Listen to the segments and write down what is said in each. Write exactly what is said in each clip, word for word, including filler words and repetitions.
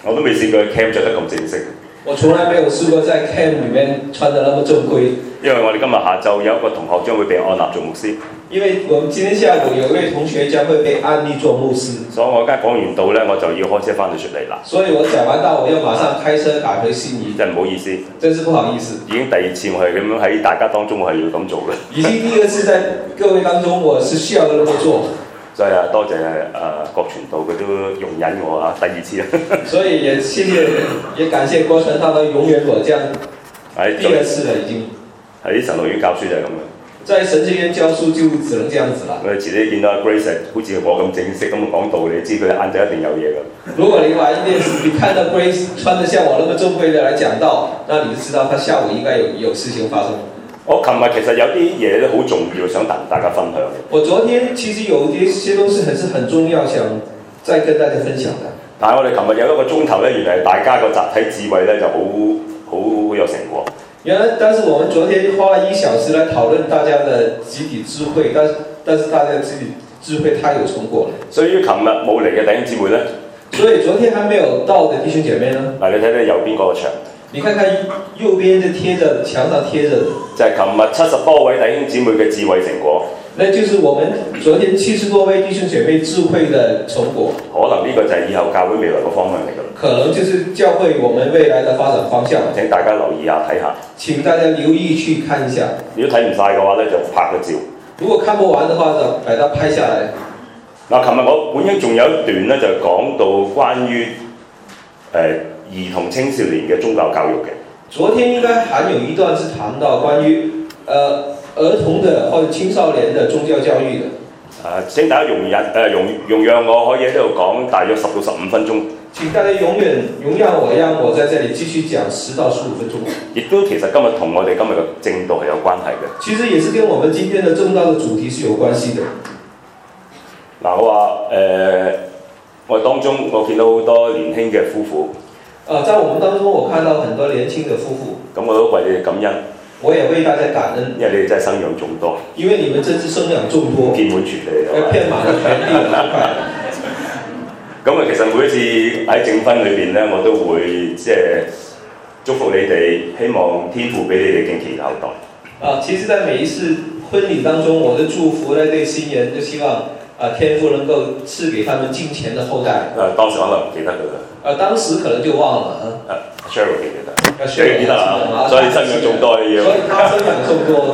我都未試過 camp 着得咁正式。 我從來沒有試過在 camp 裡面穿得那麼正規。 因為我哋今日下晝有一個同學將會被按立做牧師。 因為我們今天下午有一位同學將會被安立做牧師。 所以我而家講完道咧，我就要開車翻到雪梨啦。 所以我講完道，我要馬上開車趕回悉尼。 真係唔好意思， 真是不好意思。 已經第二次我係咁樣喺大家當中，我係要咁做嘅。 已經第二次在各位當中，我是需要咁樣做。 所以啊，多謝誒、呃、郭傳道，佢都容忍我啊，第二次啊。 所以也謝謝，也感謝郭傳道佢容忍我這樣。係第二次啦，已經。 喺神學院教書就係咁嘅。 在神學院教書就只能這樣子啦。 我哋遲啲見到 Grace 好似我咁正式咁講道理，知佢晏晝一定有嘢㗎。 如果你晚一點，你看到 Grace 穿得像我那麼正規的來講道，那你就知道他下午應該有有事情發生。 我琴日其實有啲嘢都好重要，想同大家分享嘅。 我昨天其實有一些東西還是很重要，想再跟大家分享的。 但係我哋琴日有一個鐘頭咧，原來大家個集體智慧咧就好好有成果。 原來，但是我們昨天花了一小時來討論大家的集體智慧，但但是大家的集體智慧太有成果了。所以琴日冇嚟嘅弟兄姊妹咧，所以昨天還沒有到的弟兄姐妹呢？嗱，你睇睇右邊嗰個牆。你看看右邊就貼着牆上貼着，就係琴日七十多位弟兄姊妹嘅智慧成果。那就是我們昨天七十多位弟兄姐妹智慧的成果。可能呢個就係以後教會未來嘅方向嚟㗎。可能就是教會我們未來的發展方向。請大家留意下睇下。請大家留意去看一下。如果睇唔晒嘅話咧，就拍個照。如果看不完的話，就把它拍下來。嗱，琴日我本應仲有一段咧，就講到關於誒。呃兒童青少年嘅宗教教育嘅，昨天應該還有一段是談到關於呃兒童的或者青少年的宗教教育的。啊，請大家容忍誒容容讓我可以喺呢度講大約十到十五分鐘。請大家永遠容讓我，讓我在這裡繼續講十到十五分鐘。亦都其實今日同我哋今日嘅正道係有關係嘅。其實也是跟我們今天的正道的主題是有關係的。嗱，我話誒，我當中我見到好多年輕嘅夫婦。呃，在我們當中，我看到很多年輕的夫婦。咁我都為你哋感恩。我也為大家感恩。因為你哋真係生養眾多。因為你們真是生養眾多。遍滿全地。誒，遍滿了全地嘅板塊。咁啊，其實每一次喺證婚裏邊咧，我都會即係祝福你哋，希望天父俾你哋敬虔後代。啊，其實，在每一次婚禮當中，我都祝福咧對新人，就希望啊天父能夠賜給他們敬虔的後代。啊，當時可能唔記得㗎啦。呃，當時可能就忘了啊。Cheryl 記得，Cheryl 記得啊，所以生養眾多嘅嘢。所以他生養眾多。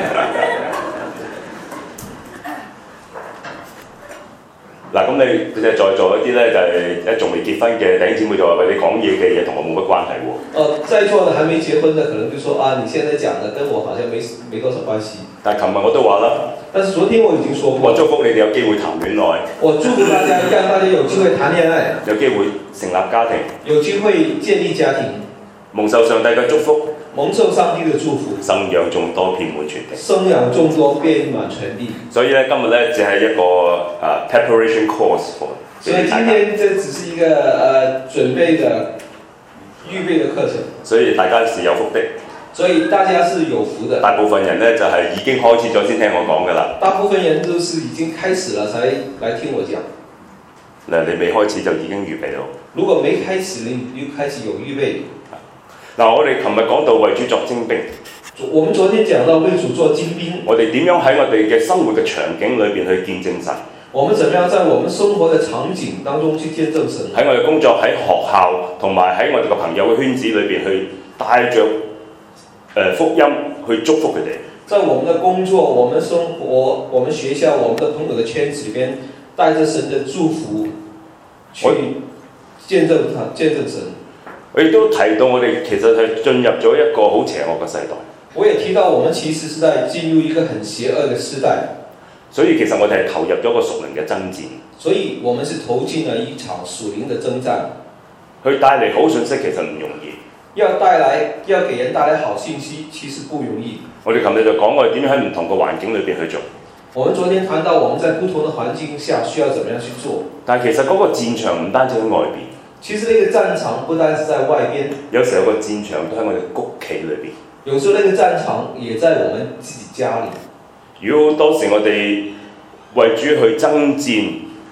嗱，咁你其實在座一啲咧就係誒仲未結婚嘅弟兄姊妹就話：喂，你講嘢嘅嘢同我冇乜關係喎。呃，在座的還沒結婚的，可能就說啊，你現在講的跟我好像沒沒多少關係。但係琴日我都話啦。但是昨天我已經說過。我祝福你哋有機會談戀愛。我祝福大家，讓大家有機會談戀愛。有機會成立家庭。有機會建立家庭。蒙受上帝嘅祝福。蒙受上帝嘅祝福。生養眾多，遍滿全地。生養眾多，遍滿全地。所以咧，今日咧只係一個誒 preparation course for。所以今天這只是一個誒、呃、準備的預備的課程。所以大家是有福的。所以大家是有福的。大部分人咧就係、是、已經開始咗先聽我講㗎啦。大部分人都是已經開始了才來聽我講。嗱，你未開始就已經預備咗。如果沒開始，你你開始有預備。嗱，我哋琴日講到為主作精兵。我們昨天講到為主作精兵。我哋點樣喺我哋嘅生活嘅場景裏邊去見證神？我們怎麼樣在我們生活的場景當中去見證神？喺我哋工作、喺學校同埋喺我哋嘅朋友嘅圈子裏邊去帶着誒福音去祝福佢哋。在我們的工作、我們生活、我們學校、我們的朋友的圈子裏邊，帶着神的祝福去見證他、見證神。我亦都提到我哋其實係進入咗一個好邪惡嘅世代。我也提到我們其實是在進入一個很邪惡嘅時代。所以其實我哋係投入咗個屬靈嘅爭戰。所以我們是投進了一場屬靈嘅爭戰。去帶嚟好信息其實唔容易。要帶來要給人帶來好信息，其實不容易。我哋琴日就講我哋點樣喺唔同嘅環境裏邊去做。我們昨天談到我們在不同的環境下需要怎麼樣去做。但係其實嗰個戰場唔單止喺外邊。其實那個戰場不單是在外邊，有時候個戰場都喺我哋屋企裏邊。有時候那個戰場也在我們自己家裏。如果當時我哋為主去爭戰，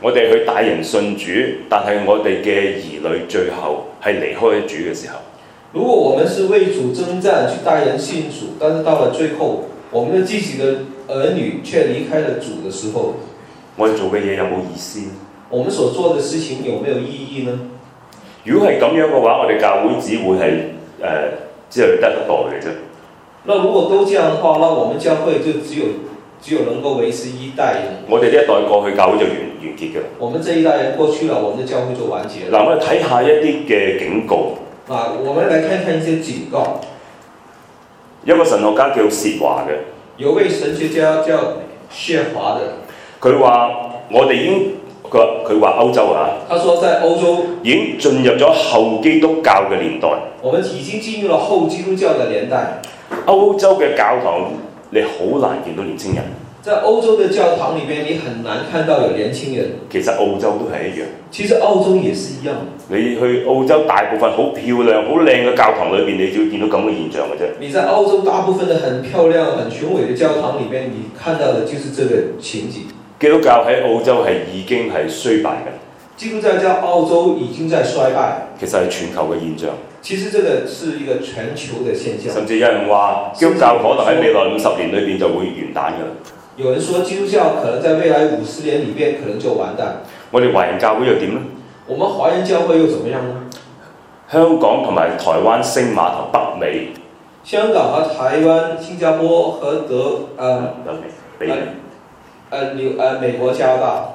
我哋去帶人信主，但係我哋嘅兒女最後係離開咗主嘅時候， 如果我們是為主征戰去帶人信主，但是到了最後，我們的自己的兒女卻離開了主的時候， 我哋做嘅嘢有冇意思？ 我們所做的事情有沒有意義呢？ 如果係咁樣嘅話，我哋教會只會係誒只係得一代嘅啫。 那如果都這樣的話，那我們教會就只有只有能夠維持一代人。 我哋呢一代過去，教會就完完結嘅啦。 我們這一代人過去了，我們的教會就完結了。 嗱，我哋睇下一啲嘅警告。 啊，我們來看看一些警告。 有個神學家叫薛華嘅， 有位神學家叫薛華的， 佢話我哋已經佢佢話歐洲啊， 他說在歐洲已經進入咗後基督教嘅年代。 我們已經進入了後基督教嘅年代。 歐洲嘅教堂你好難見到年輕人。 在歐洲的教堂裏邊，你很難看到有年輕人。 其實澳洲都係一樣。 其實澳洲也是一樣。 你去澳洲大部分好漂亮、好靚嘅教堂裏邊，你就會見到咁嘅現象嘅啫。 你在澳洲大部分的很漂亮、很雄偉的教堂裏邊，你看到的就是這個情景。 基督教喺澳洲係已經係衰敗嘅。 基督教在澳洲已經在衰敗。 其實係全球嘅現象。 其實這個是一個全球的現象。 甚至有人話，基督教可能喺未來五十年裏邊就會完蛋㗎啦。 有人說基督教可能在未來五十年裏邊可能就完蛋。 我哋華人教會又點呢？ 我們華人教會又怎麼樣呢？ 香港同埋台灣星碼頭北美。 香港和台灣、新加坡和德呃北美呃紐呃美國加拿大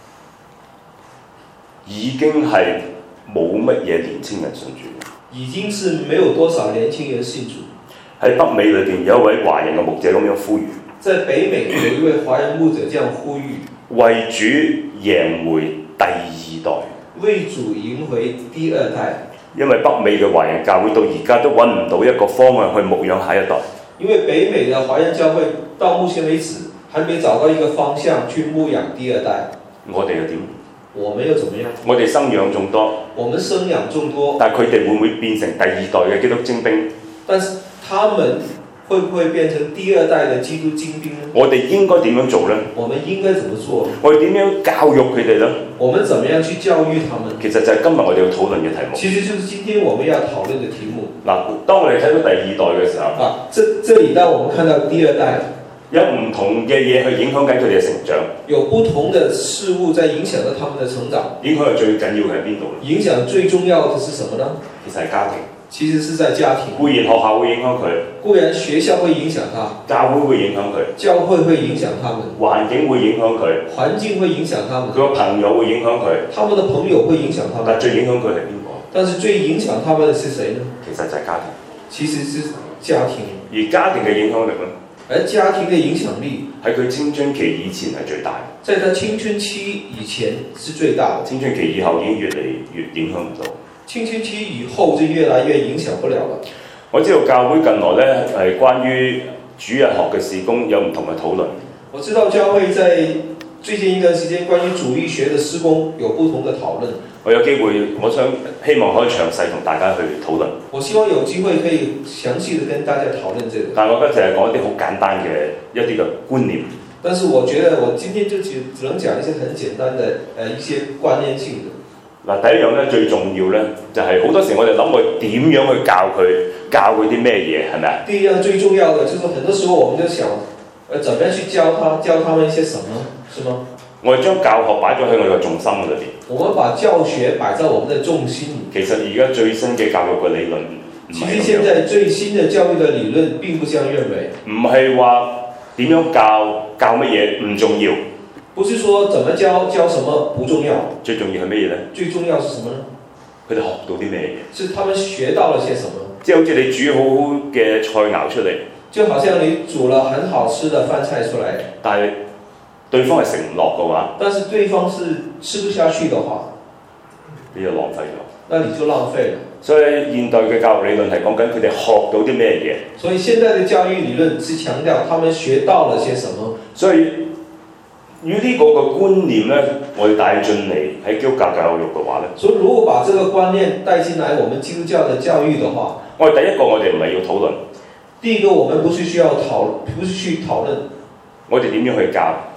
已經係冇乜嘢年輕人信主。 已經是沒有多少年輕人信主。 喺北美裏邊有一位華人嘅牧者咁樣呼籲。 在北美有一位華人牧者這樣呼籲， 為主贏回第二代， 為主贏回第二代。 因為北美嘅華人教會到而家都揾唔到一個方向去牧養下一代。 因為北美嘅華人教會到目前為止，還沒找到一個方向去牧養第二代。 我哋又點？ 我們又怎麼樣？ 我哋生養眾多， 我們生養眾多， 但係佢哋會唔會變成第二代嘅基督精兵？ 但是他們會不會變成第二代的基督精兵呢？ 我哋應該點樣做呢？ 我們應該怎麼做？ 我哋點樣教育佢哋呢？ 我們怎麼樣去教育他們？ 其實就係今日我哋要討論嘅題目。 其實就是今天我們要討論的題目。 嗱，當我哋睇到第二代嘅時候， 啊，這這裡當我們看到第二代， 有唔同嘅嘢去影響緊佢哋嘅成長。 有不同的事物在影響到他們的成長。 影響係最緊要嘅係邊度？ 影響最重要的是什麼呢？ 其實係家庭。 其實是在家庭。 固然學校會影響佢， 固然學校會影響他， 教會會影響佢， 教會會影響他們， 環境會影響佢， 環境會影響他們， 佢個朋友會影響佢， 他們的朋友會影響他們。 但最影響佢係邊個？ 但是最影響他們的是誰呢？ 其實就係家庭。 其實是家庭。 而家庭嘅影響力呢？ 而家庭嘅影響力喺佢青春期以前係最大。 在他青春期以前是最大的。 青春期以後已經越嚟越影響唔到。 青春期以後就越來越影響不了了。 我知道教會近來呢係關於主日學嘅事工有唔同嘅討論。 我知道教會在最近一段時間關於主日學的事工有不同的討論。 我有機會，我想希望可以詳細同大家去討論。 我希望有機會可以詳細的跟大家討論這個。 但我覺得就係講一啲好簡單嘅一啲嘅觀念。 但是我覺得我今天就只只能講一些很簡單的誒一些觀念性的。 嗱，第一樣咧最重要咧，就係、是、好多時我哋諗佢點樣去教佢，教佢啲咩嘢，係咪啊？第一樣最重要的就是很多時候我們就想，誒，怎麼樣去教他，教他們一些什麼，是嗎？ 我哋將教學擺咗喺我哋嘅重心裏邊。 我們把教學擺在我們的重心裏。其實而家最新嘅教育嘅理論， 其實現在最新的教育的理論並不這樣認為。 唔係話點樣教，教乜嘢唔重要。 不是說怎麼教教什麼不重要， 最重要係乜嘢呢？ 最重要是什麼呢？ 佢哋學到啲咩嘢？ 是他們學到了些什麼？ 即係好似你煮好好嘅菜肴出嚟， 就好像你煮了很好吃的飯菜出來， 但係對方係食唔落嘅話， 但是對方是吃不下去的話， 你就浪費咗。 那你就浪費了。 所以現代嘅教育理論係講緊佢哋學到啲咩嘢。 所以現在的教育理論是強調他們學到了些什麼。 所以與呢個嘅觀念咧，我哋帶進嚟喺基督教教育嘅話咧， 所以如果把這個觀念帶進來，我們基督教的教育的話， 我哋第一個我哋唔係要討論。 第一個，我們不是需要討，不是去討論。 我哋點樣去教？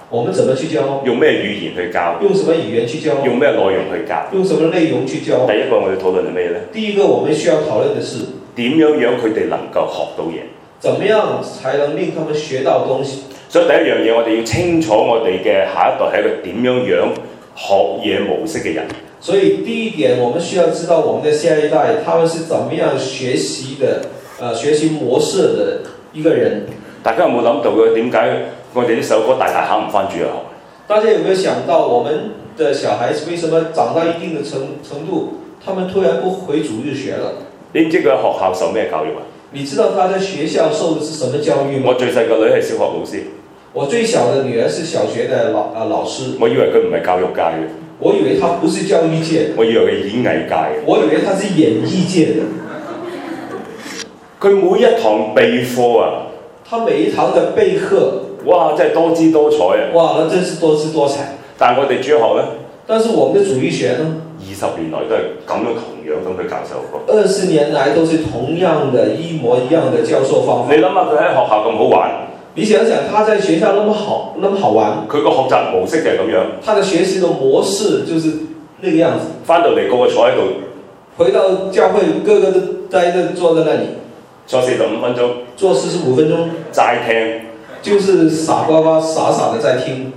我們怎麼去教？ 用咩語言去教？ 用什麼語言去教？ 用咩內容去教？ 用什麼內容去教？ 第一個我哋討論係咩呢？ 第一個我們需要討論的是點樣樣佢哋能夠學到嘢？ 怎麼樣才能令他們學到東西？ 所以第一樣嘢我哋要清楚我哋嘅下一代係一個點樣樣學嘢模式嘅人。 所以第一點，我們需要知道我們的下一代，他們是怎麼樣學習的，呃，學習模式的一個人。大家有冇諗到嘅？點解我哋呢首歌大大考唔返主日學？大家有沒有想到，我們的小孩子為什麼長到一定的程程度，他們突然不回主日學了？ 你唔知佢喺學校受咩教育啊？ 你知道他在學校受的是什麼教育嗎？ 我最細個女係小學老師。 我最小的女兒是小學的老啊老師。 我以為佢唔係教育界嘅。 我以為他不是教育界。 我以為佢演藝界嘅。 我以為他是演藝界的。 佢每一堂備課啊！ 他每一堂的備課， 哇！真係多姿多彩啊！ 哇！那真是多姿多彩。 但係我哋主學呢？ 但是我們的主日學呢？ 二十年來都係咁樣同樣咁去教授課。 二十年來都是同樣的一模一樣的教授方法。 你諗下佢喺學校咁好玩， 你想想他在學校那麼好，那麼好玩。 佢個學習模式就係咁樣。 他的學習的模式就是那個樣子。翻到嚟個個坐喺度， 回到教會個個都呆着坐在那裡。 坐四十五分鐘。 坐四十五分鐘。 齋聽。 就是傻瓜瓜傻傻的在聽。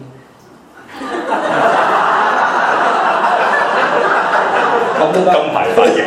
金牌反應。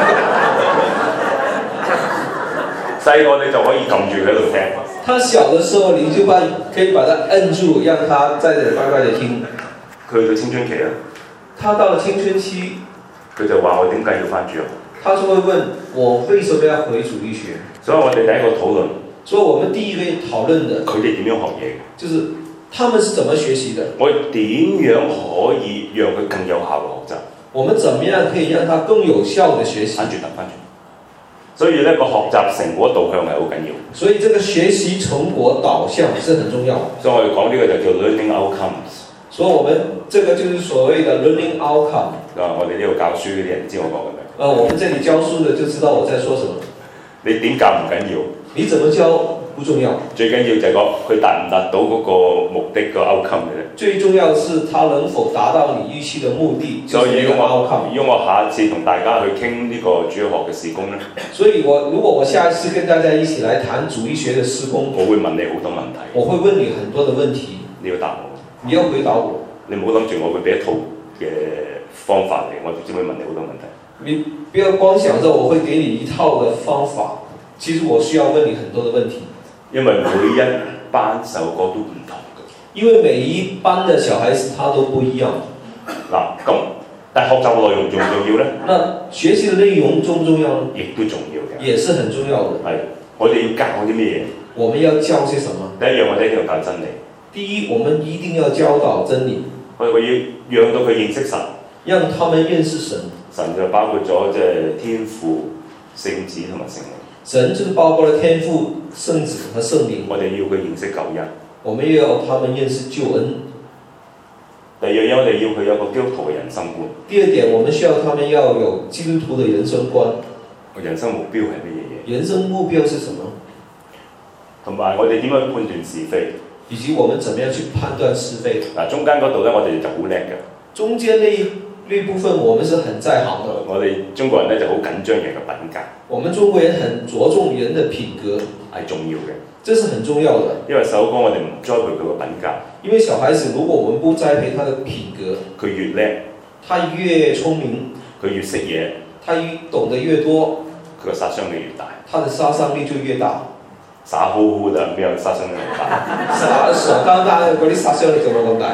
細個你就可以撳住佢喺度聽。他小的時候你就把可以把他摁住，讓他在這乖乖地聽。 佢去到青春期啊。 他到了青春期。 佢就話我點解要返主日學？ 他就會問我為什麼要回主日學？ 所以我哋第一個討論。 所以我們第一個討論的。 佢哋點樣學嘢？ 就是他們是怎麼學習的？ 我哋點樣可以讓佢更有效嘅學習？ 我們怎麼樣可以讓他更有效的學習？ 翻轉頭翻轉，所以呢個學習成果導向係好緊要。 所以這個學習成果導向是很重要。 所以我哋講呢個就叫 learning outcomes。 所以我們這個就是所謂的 learning outcome。 啊，我哋呢度教書嗰啲人知我講緊咩？ 呃，我們這裡教書的就知道我在說什麼。 你點教唔緊要， 你怎麼教不重要， 最緊要就係講佢達唔達到嗰個目的個 outcome 嘅啫。 最重要的是他能否達到你預期的目的。 所以如果我如果我下一次同大家去傾呢個主日學嘅事工咧， 所以我如果我下一次跟大家一起來談主日學的事工， 我會問你好多問題。 我會問你很多的問題， 你要答我。 你要回答我。 你唔好諗住我會俾一套嘅方法嚟，我只會問你好多問題。 你不要光想着我會給你一套的方法，其實我需要問你很多的問題。 因為每一班首歌都唔同嘅。 因為每一班的小孩子他都不一樣。 嗱，咁但係學習內容重唔重要呢？ 那學習的內容重唔重要呢？ 亦都重要嘅。 也是很重要的。 係，我哋要教啲咩嘢？ 我們要教些什麼？ 第一樣我哋一定要教真理。 第一，我們一定要教導真理。 我哋要讓到佢認識神， 讓他們認識神。 神就包括咗即係天父、聖子同埋聖靈。 神就是包括了天父、聖子和聖靈。 我哋要佢認識救恩。 我們要他們認識救恩。 第二樣嘢，我哋要佢有個基督徒嘅人生觀。 第二點，我們需要他們要有基督徒的人生觀。 人生目標係乜嘢嘢？ 人生目標是什麼？ 同埋我哋點樣判斷是非？ 以及我們怎麼樣去判斷是非？ 嗱，中間嗰度咧，我哋就好叻嘅。中間呢呢部分，我們是很在行的。 我哋中國人咧就好緊張人嘅品格。 我們中國人很着重人的品格， 係重要嘅。 這是很重要的。 因為首歌我哋唔栽培佢個品格。 因為小孩子，如果我們不栽培他的品格， 佢越叻， 他越聰明， 佢越識嘢， 他懂得越多， 佢個殺傷力越大。 他的殺傷力就越大。 傻乎乎的，邊有殺傷力咁大？ 傻傻單單嘅嗰啲殺傷力就冇咁大。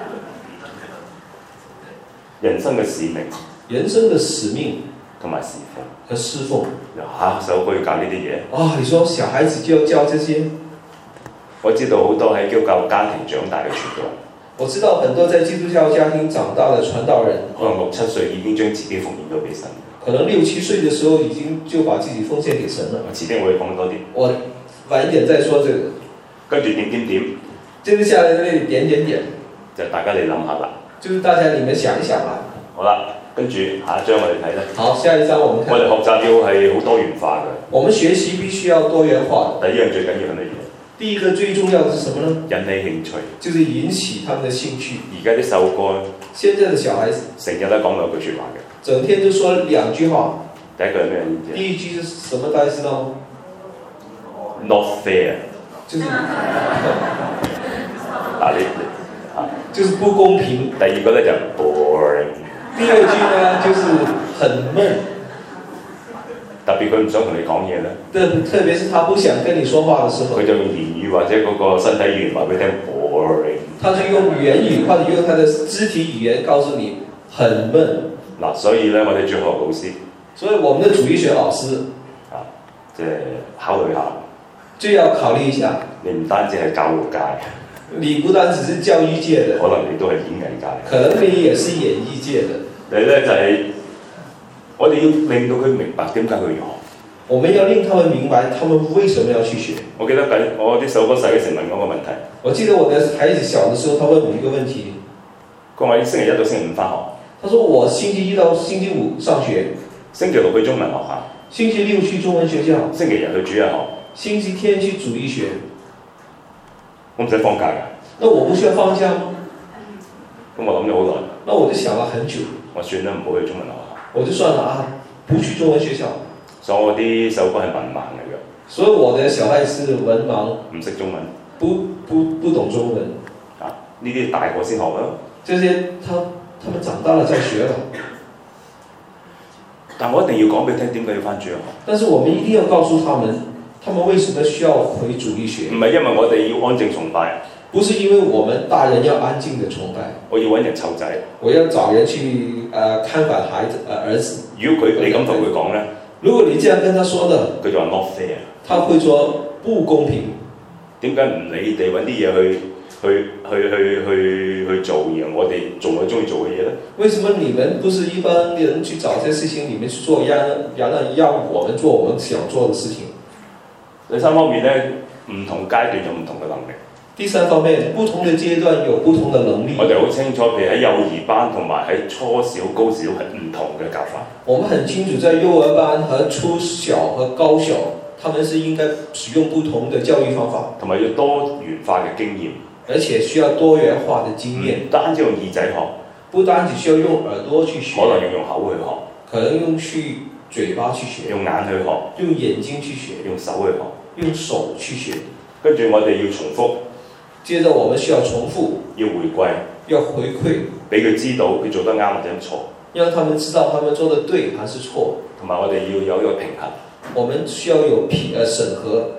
人生嘅使命， 人生嘅使命同埋侍奉和侍奉。 嚇，首歌要教呢啲嘢？ 啊，你說小孩子就要教這些？ 我知道好多喺基督教家庭長大嘅傳道人。 我知道很多在基督教家庭長大的傳道人， 可能六七歲已經將自己奉獻咗俾神。 可能六七歲嘅時候已經就把自己奉獻給神了。 我遲啲我會講多啲。 我晚一點再說這個。 跟住點點點， 接住下來在那裡點點點， 就大家嚟諗下啦。 就是大家你們想一想啦。 好啦，跟住下一章我哋睇咧。 好，下一章我們看。 我哋學習要係好多元化嘅。 我們學習必須要多元化。 第一樣最緊要係乜嘢？ 第一個最重要的是什麼呢？ 引起興趣， 就是引起他們的興趣。 而家啲細路哥， 現在的小孩子成日都講兩句説話嘅， 整天就說兩句話。 第一句係咩意思？ 第一句是什麼？大家知道嗎 ？Not fair， 就是啊你啊， 就是不公平。 第二個咧就 boring。 第二句呢就是很悶。 特別佢唔想同你講嘢咧， 特別是他不想跟你說話的時候， 佢就用言語或者嗰個身體語言話俾你聽 boring。 他就用言語或者用他的肢體語言告訴你很悶。嗱， 所以咧我哋主學老師， 所以我們的主義學老師啊，即係考慮下， 就要考慮一下。 你唔單止係教育界， 你不單只是教育界的， 可能你都係演藝界， 可能你也是演藝界的。 你咧就係、是、我哋要令到佢明白點解佢要學。 我們要令他們明白，他們為什麼要去學。 我記得緊我啲細個細嘅時問我個問題。我記得我的孩子小的時候，他問我一個問題。 佢話星期一到星期五返學。 他說我星期一到星期五上學， 星期六去中文學校， 星期六去中文學校， 星期日去主日學， 星期天去主義學。 我唔使放假㗎。 那我不需要放假嗎？ 咁我諗咗好耐。 那我就想了很久。 我算啦，唔好去中文學校。 我就算了啊，不去中文學校。 所以我啲細個係文盲嚟嘅。 所以我的小孩是文盲， 唔識中文， 不不不懂中文。 啊，呢啲大個先學啦。 這些他他們長大了再學了。 但我一定要講俾你聽點解要返主日學。 但是我們一定要告訴他們，他們為什麼需要回主義學？ 唔係因為我哋要安靜崇拜。 不是因為我們大人要安靜的崇拜。 我要揾人湊仔。 我要找人去呃看管孩子呃兒子。 如果佢你咁同佢講咧， 如果你這樣跟他說的， 佢就話 not fair。 他會說不公平。 點解唔理哋揾啲嘢去去去去去去做，然後我哋做我中意做嘅嘢咧？ 為什麼你們不是一般人去找些事情，你們去做，讓讓讓我們做我們想做的事情？ 第三方面咧，唔同階段有唔同嘅能力。 第三方面，不同的階段有不同的能力。 我哋好清楚，譬如喺幼兒班同埋喺初小、高小係唔同嘅教法。 我們很清楚，在幼兒班和初小和高小，他們是應該使用不同的教育方法， 同埋要多元化嘅經驗， 而且需要多元化的經驗。 唔單止用耳仔學， 不單只需要用耳朵去學， 可能要用口去學， 可能用去嘴巴去學， 用眼去學， 用眼睛去學， 用手去學， 用手去學。跟住我哋要重複。 接着我們需要重複， 要回歸， 要回饋， 俾佢知道佢做得啱或者錯， 讓他們知道他們做得對還是錯。 同埋我哋要有一個平衡。 我們需要有評呃審核。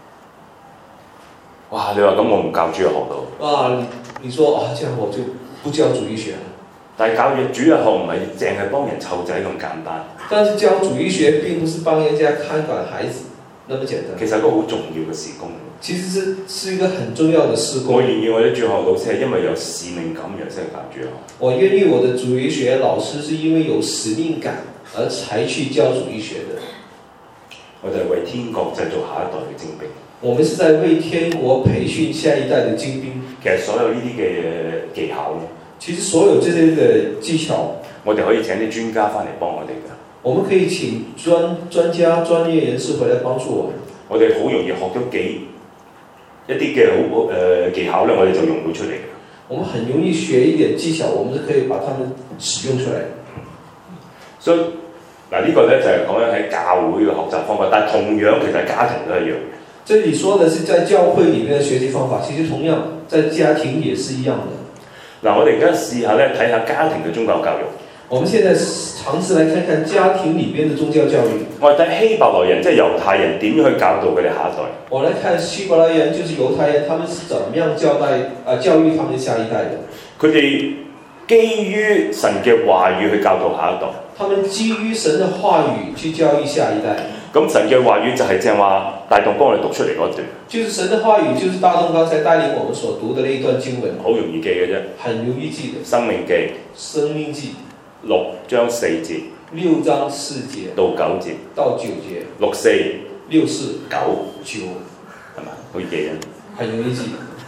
哇！你話咁我唔教主日學到。 哇！你你說啊，這樣我就不教主義學了。 但係教主主日學唔係淨係幫人湊仔咁簡單。 但是教主義學並不是幫人家看管孩子那麼簡單。 其實係一個好重要嘅事工。 其實是是一個很重要的事工。 我願意我啲主學老師係因為有使命感而先教主學。 我願意我的主義學老師是因為有使命感而才去教主義學的。 我就係為天國製造下一代嘅精兵。 我們是在為天國培訓下一代的精兵。 其實所有呢啲嘅技巧咧， 其實所有這些嘅技巧， 我哋可以請啲專家翻嚟幫我哋嘅。 我們可以請專專家、專業人士回來幫助我們。我哋好容易學到幾一啲嘅好誒技巧咧，我哋就用到出嚟嘅。我們很容易學一點技巧，我們就可以把它們使用出來。所以嗱，呢個咧就係講緊喺教會嘅學習方法，但係同樣其實家庭都一樣嘅。這裡說的是在教會裡面嘅學習方法，其實同樣在家庭也是一樣的。嗱，我哋而家試下咧睇下家庭嘅宗教教育。我們現在嘗試來看看家庭裡邊的宗教教育。我哋睇希伯來人，即係猶太人點樣去教導佢哋下一代。我來看希伯來人，就是猶太人，他們是怎麼樣教帶啊教育他們下一代的。佢哋基於神嘅話語去教導下一代。他們基於神嘅話語去教育下一代。咁神嘅話語就係正話大東幫我哋讀出嚟嗰段。就是神嘅話語，就是大東剛才帶領我們所讀的那一段經文。好容易記嘅啫。很容易記的。生命記。生命記。六章四節。六章四節。到九節。到九節。六四。六四。九。九。係咪？好易記嘅。很容易記。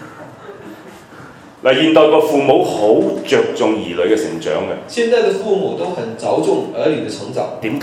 嗱，現代個父母好着重兒女嘅成長嘅。現在嘅父母都很着重兒女嘅成長。點解啊？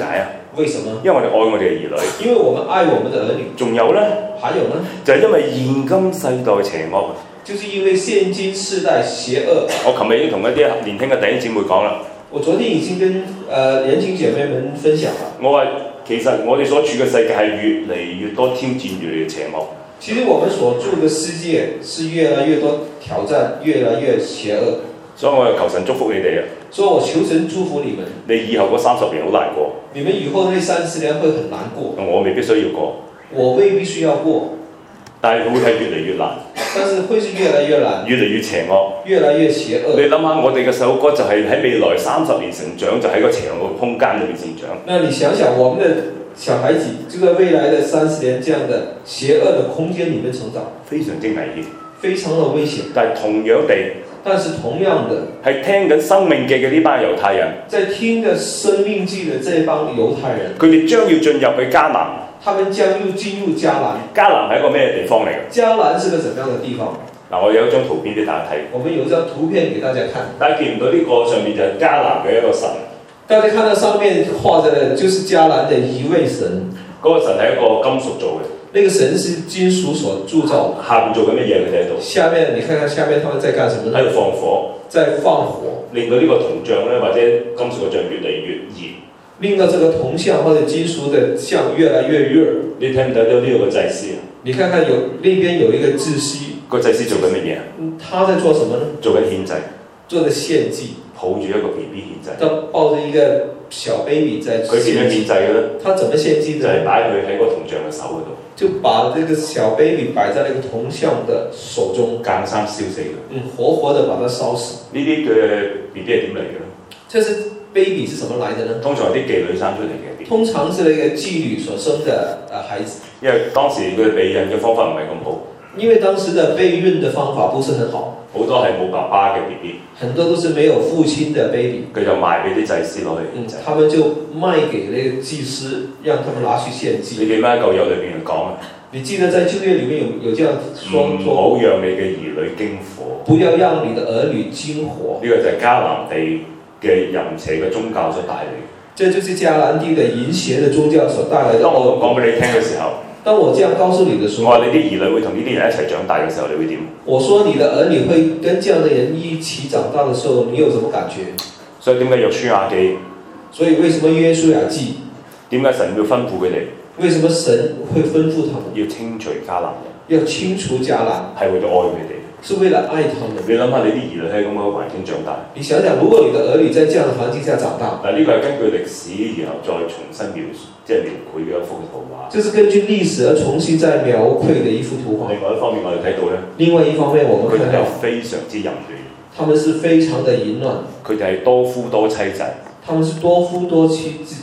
為什麼？ 因為我哋愛我哋嘅兒女。 因為我們愛我們的兒女。 仲有呢？ 還有呢？ 就係因為現今世代邪惡。 就是因為現今世代邪惡。 我琴日已經同一啲年輕嘅弟兄姊妹講啦。 我昨天已經跟呃年輕姐妹們分享了。 我話其實我哋所處嘅世界係越嚟越多挑戰，越嚟越邪惡。 其實我們所住嘅世界是越來越多挑戰，越來越邪惡。所以我就求神祝福你哋啊！所以我求神祝福你們。你以後嗰三十年好難過。你們以後那三十年會很難過。我未必需要過。我未必需要過。但係會係越嚟越難。但是會是越來越難。越嚟越邪惡。越來越邪惡。你諗下，我哋嘅首歌就係喺未來三十年成長，就喺個邪惡嘅空間裏面成長。那你想想，我們的小孩子就在未來的三十年這樣的邪惡的空間裏面成長，非常之危險，非常的危險。但係同樣地，但是同樣的，係聽緊《生命記》嘅呢班猶太人，在聽嘅《生命記》嘅這幫猶太人，佢哋將要進入去迦南。他們將要進入迦南。迦南係一個咩地方嚟嘅？迦南是個怎樣嘅地方？嗱，我有一張圖片俾大家睇。我們有一張圖片給大家看。大家見唔到呢個上面就係迦南嘅一個神。大家看到上面畫的，就是迦南的一位神。嗰個神係一個金屬做嘅。那個神是金屬所鑄造的。下面做緊乜嘢？佢哋喺度。下面你看看下面他們在幹什麼呢？喺度放火。在放火，令到呢個銅像咧，或者金屬嘅像越嚟越熱。令到這個銅像或者金屬的像越來越熱。你睇唔睇到呢個祭司啊？你看看有那邊有一個祭司。個祭司做緊乜嘢啊？他在做什麼呢？做緊獻祭。做緊獻祭。抱住一個 B B 獻祭。他抱着一個小 baby 在獻祭。佢點樣獻祭嘅咧？他怎麼獻祭呢？就係擺佢喺個銅像嘅手嗰度。就把這個小 baby 擺在那個銅像的手中。硬生燒死佢。嗯，活活的把它燒死。呢啲嘅 B B 係點嚟嘅咧？這是 baby 是什麼來的呢？通常係啲妓女生出嚟嘅。通常是那個妓女所生的呃孩子。因為當時佢避孕嘅方法唔係咁好。因為當時的備孕的方法不是很好。好多係冇爸爸嘅 B B。很多都是沒有父親的 baby。佢就賣俾啲祭司攞去。嗯，他們就賣給那個祭司，讓他們拿去獻祭。你記唔記得舊約裏邊講啊？你記得在舊約裏面有有這樣說：唔好讓你嘅兒女經火。不要讓你的兒女經火。呢個就係迦南地嘅淫邪嘅宗教所帶嚟嘅。這就是迦南地的淫邪的宗教所帶來的。當我講俾你聽嘅時候，當我這樣告訴你的時候，我話你啲兒女會同呢啲人一齊長大嘅時候，你會點？我說你的兒女會跟這樣的人一起長大的時候，你有什麼感覺？所以點解約書亞記？所以為什麼約書亞記？點解神要吩咐佢哋？為什麼神會吩咐他們？要清除迦南人，要清除迦南，係為咗愛佢哋。是為了愛他們。你諗下，你啲兒女喺咁嘅環境長大。你想想，如果你的兒女在這樣的環境下長大，嗱，呢個係根據歷史，然後再重新描述，即係描繪嘅一幅圖畫。這是根據歷史而重新再描繪的一幅圖畫。另外一方面，我哋睇到咧。另外一方面，我們看到佢哋非常之淫亂。他們是非常的淫亂。佢哋係多夫多妻制。他們是多夫多妻制。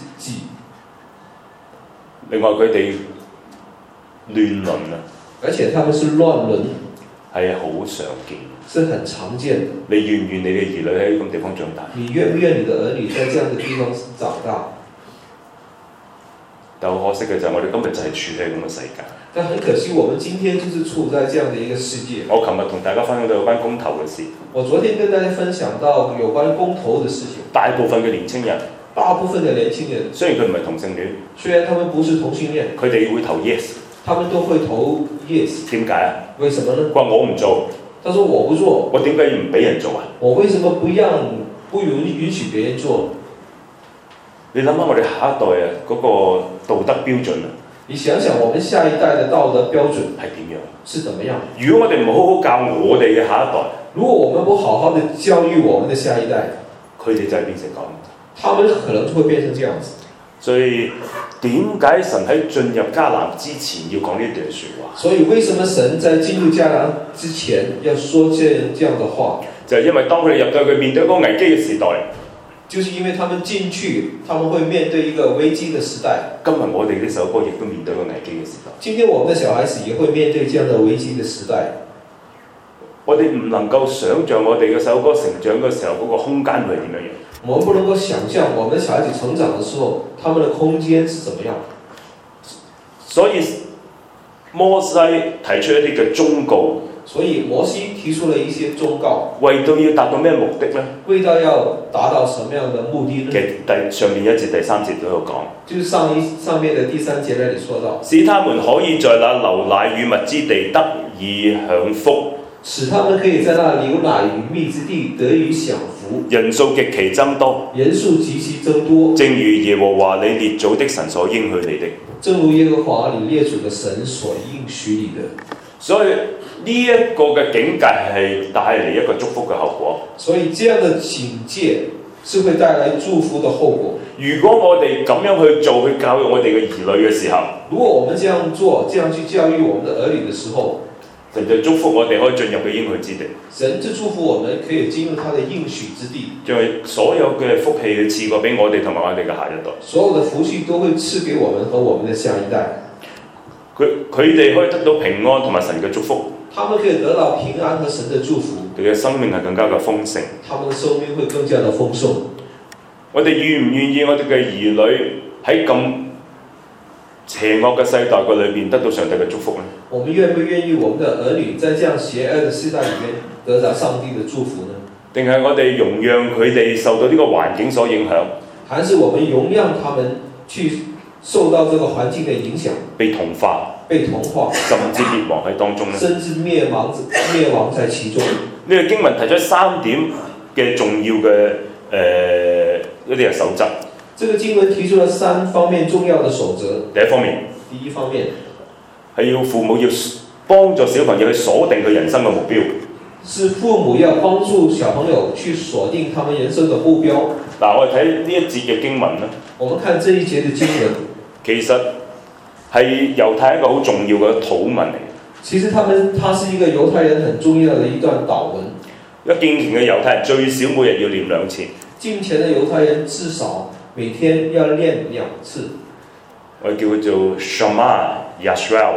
另外，佢哋亂倫啊。而且他們是亂倫。係好常見，是很常見的。你願唔願你嘅兒女喺咁地方長大？你願唔願你的兒女在這樣的地方長大？但好可惜嘅就係我哋今日就係處喺咁嘅世界。但很可惜，我們今天就是處在這樣的一個世界。我琴日同大家分享到有關公投嘅事。我昨天跟大家分享到有關公投嘅事情。大部分嘅年輕人，大部分嘅年輕人，雖然佢唔係同性戀，雖然他們不是同性戀，佢哋會投 yes。他們都會投 yes。點解啊？為什麼呢？佢話我唔做。他說我不做。我點解要唔俾人做啊？我為什麼不讓不允允許別人做？你諗下我哋下一代啊嗰個道德標準啊？你想想我們下一代的道德標準係點樣？是怎麼樣？如果我哋唔好好教我哋嘅下一代，如果我們不好好的教育我們的下一代，佢哋就係變成咁。他們可能就會變成這樣子。所以點解神喺進入迦南之前要講呢段説話？所以為什麼神在進入迦南之前要說這這樣的話？就係因為當佢哋入到佢面對嗰個危機嘅時代，就是因為他們進去，他們會面對一個危機嘅時代。今日我哋呢首歌亦都面對一個危機嘅時代。今天我們的小孩子也會面對這樣的危機嘅時代。我哋唔能夠想像我哋嘅首歌成長嘅時候嗰個空間會係點樣樣。我們不能夠想象我們的小孩子成長的時候，他們的空間是怎麼樣。所以摩西提出一啲嘅忠告， 所以摩西提出了一些忠告， 為到要達到咩目的呢？ 為到要達到什麼樣的目的呢？ 其實第上面一節第三節都有講， 就是上一上面的第三節那裡說到， 使他們可以在那流奶與蜜之地得以享福， 使他們可以在那流奶與蜜之地得以享福， 人數極其增多， 人數極其增多， 正如耶和華你列祖的神所應許你的， 正如耶和華你列祖的神所應許你的。 所以呢一個嘅境界係帶嚟一個祝福嘅後果。 所以這樣的警戒是會帶來祝福的後果。 如果我哋咁樣去做，去教育我哋嘅兒女嘅時候， 如果我們這樣做，這樣去教育我們的兒女的時候， 神就祝福我哋可以進入佢應許之地。 神就祝福我們可以進入他的應許之地， 將所有嘅福氣賜過俾我哋同埋我哋嘅下一代。所有的福氣都會賜給我們和我們的下一代。 佢佢哋可以得到平安同埋神嘅祝福。 他們可以得到平安和神的祝福。 佢嘅生命係更加嘅豐盛。 他們的生命會更加的豐盛。 我哋願唔願意我哋嘅兒女喺咁邪惡嘅世代嘅裏邊得到上帝嘅祝福呢？ 我們願不願意我們的兒女在這樣邪惡的世代裡面得到上帝的祝福呢？定係我哋容讓佢哋受到呢個環境所影響？還是我們容讓他們去受到這個環境的影響， 被同化， 被同化， 甚至滅亡喺當中呢？ 甚至滅亡滅亡在其中。 呢個經文提出三點嘅重要嘅誒一啲嘅守則。 這個經文提出了三方面重要的守則。 第一方面， 第一方面係要父母要幫助小朋友去鎖定佢人生嘅目標。 是父母要幫助小朋友去鎖定他們人生的目標。 嗱，我哋睇呢一節嘅經文咧。 我們看這一節嘅經文， 其實係猶太一個好重要嘅禱文嚟。 其實他們，它是一個猶太人很重要的一段禱文。 一敬虔嘅猶太人最少每日要念兩次。敬虔嘅猶太人至少每天要念兩次。 我哋叫佢做 Shema Yisrael。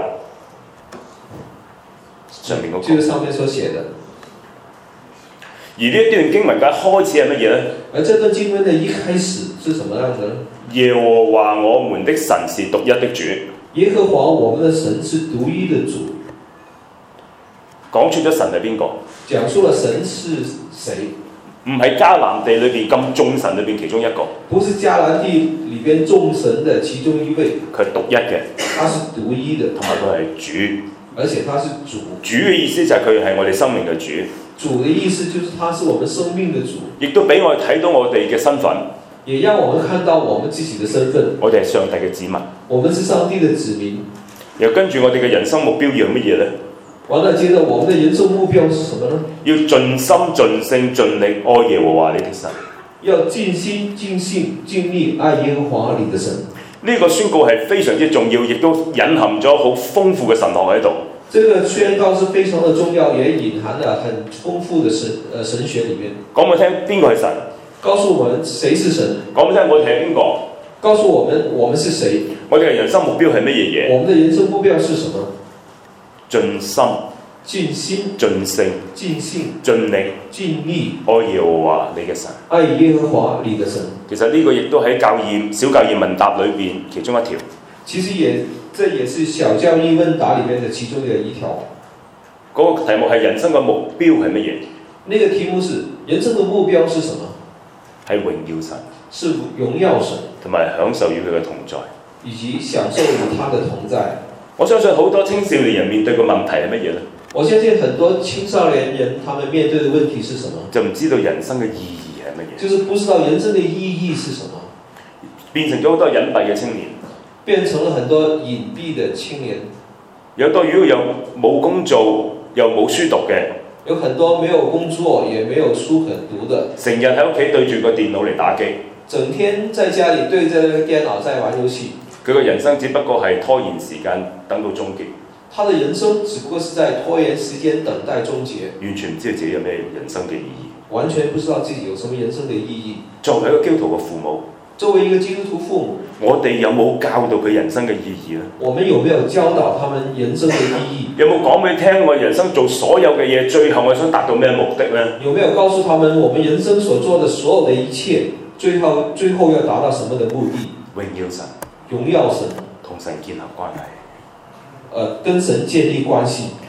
上面嗰、那個。 就是上面所寫的。 而呢一段經文嘅開始係乜嘢呢？ 而這段經文嘅一開始是什麼樣子呢？ 耶和華我們的神是獨一的主。 耶和華我們的神是獨一的主。 講出咗神係邊個？ 講述了神是誰？ 唔係迦南地裏邊咁眾神裏邊其中一個。 不是迦南地裏邊眾神的其中一位。 佢係獨一嘅。 他是獨一的。 同埋佢係主。 而且他是主。 主嘅意思就係佢係我哋生命嘅主。 主的意思就是他是我們生命的主。 亦都俾我哋睇到我哋嘅身份。 也讓我們看到我們自己的身份。 我哋係上帝嘅子民。 我們是上帝的子民。 又跟住我哋嘅人生目標要乜嘢呢？ 完了，接着我們的人生目標是什麼呢？ 要盡心盡性盡力愛耶和華你的神。 要盡心盡性盡力愛耶和華你的神。 呢個宣告係非常之重要，亦都隱含咗好豐富嘅神學喺度。 這個宣告是非常的重要，也隱含了很豐富的神呃神學裡面。 講俾我聽邊個係神？ 告訴我們誰是神？ 講俾我聽我哋係邊個？ 告訴我們我們是誰？ 我哋嘅人生目標係乜嘢嘢？ 我們的人生目標是什麼？ 盡心、 盡心、 盡性、 盡性、 盡力、 盡力愛耶和華你嘅神。 愛耶和華你的神。 其實呢個亦都喺教義小教義問答裏邊其中一條。 其實也，這也是小教義問答裡面的其中的一條。 嗰個題目係人生嘅目標係乜嘢？ 那個題目是人生的目標是什麼？ 係榮耀神。 是榮耀神。同埋享受與佢嘅同在。 以及享受與他的同在。 我相信好多青少年人面對嘅問題係乜嘢呢？ 我相信很多青少年人，他們面對的問題是什麼？ 就唔知道人生嘅意義係乜嘢。 就是不知道人生的意義是什麼。 變成咗好多隱蔽嘅青年。 變成了很多隱蔽的青年。 有多如果有冇工做又冇書讀嘅。 有很多沒有工作也沒有書可讀的。 成日喺屋企對住個電腦嚟打機。 整天在家裡對着電腦在玩遊戲。 佢嘅人生只不過係拖延時間，等到終結。 他的人生只不過是在拖延時間，等待終結。 完全唔知道自己有咩人生嘅意義。 完全不知道自己有什麼人生嘅意義。 作為一個基督徒嘅父母， 作為一個基督徒父母， 我哋有冇教導佢人生嘅意義呢？ 我們有沒有教導他們人生嘅意義？ 有冇講俾你聽我人生做所有嘅嘢，最後我想達到咩目的呢？ 有沒有告訴他們我們人生所做的所有的一切，最後最後要達到什麼的目的？ 榮耀神。 榮耀神。 同神建立關係。 呃，跟神建立關係。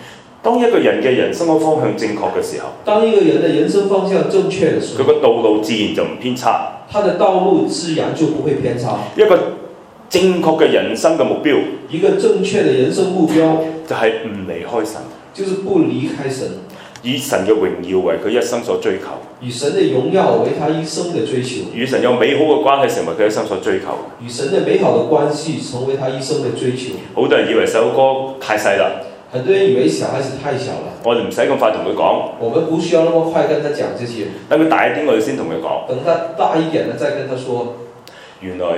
當一個人嘅人生嘅方向正確嘅時候， 當一個人嘅人生方向正確嘅時候， 佢個道路自然就唔偏差。 他的道路自然就不會偏差。 一個正確嘅人生嘅目標， 一個正確嘅人生目標就係唔離開神， 就是不離開神， 以神嘅榮耀為佢一生所追求， 以神嘅榮耀為他一生嘅追求， 與神有美好嘅關係成為佢一生所追求， 與神嘅美好嘅關係成為他一生嘅追求。 好多人以為首歌太細啦， 很多人以為小孩子太小了， 我哋唔使咁快同佢講， 我們不需要那麼快跟他講這些， 等佢大一啲我哋先同佢講。 等他大一點了再跟他說， 原來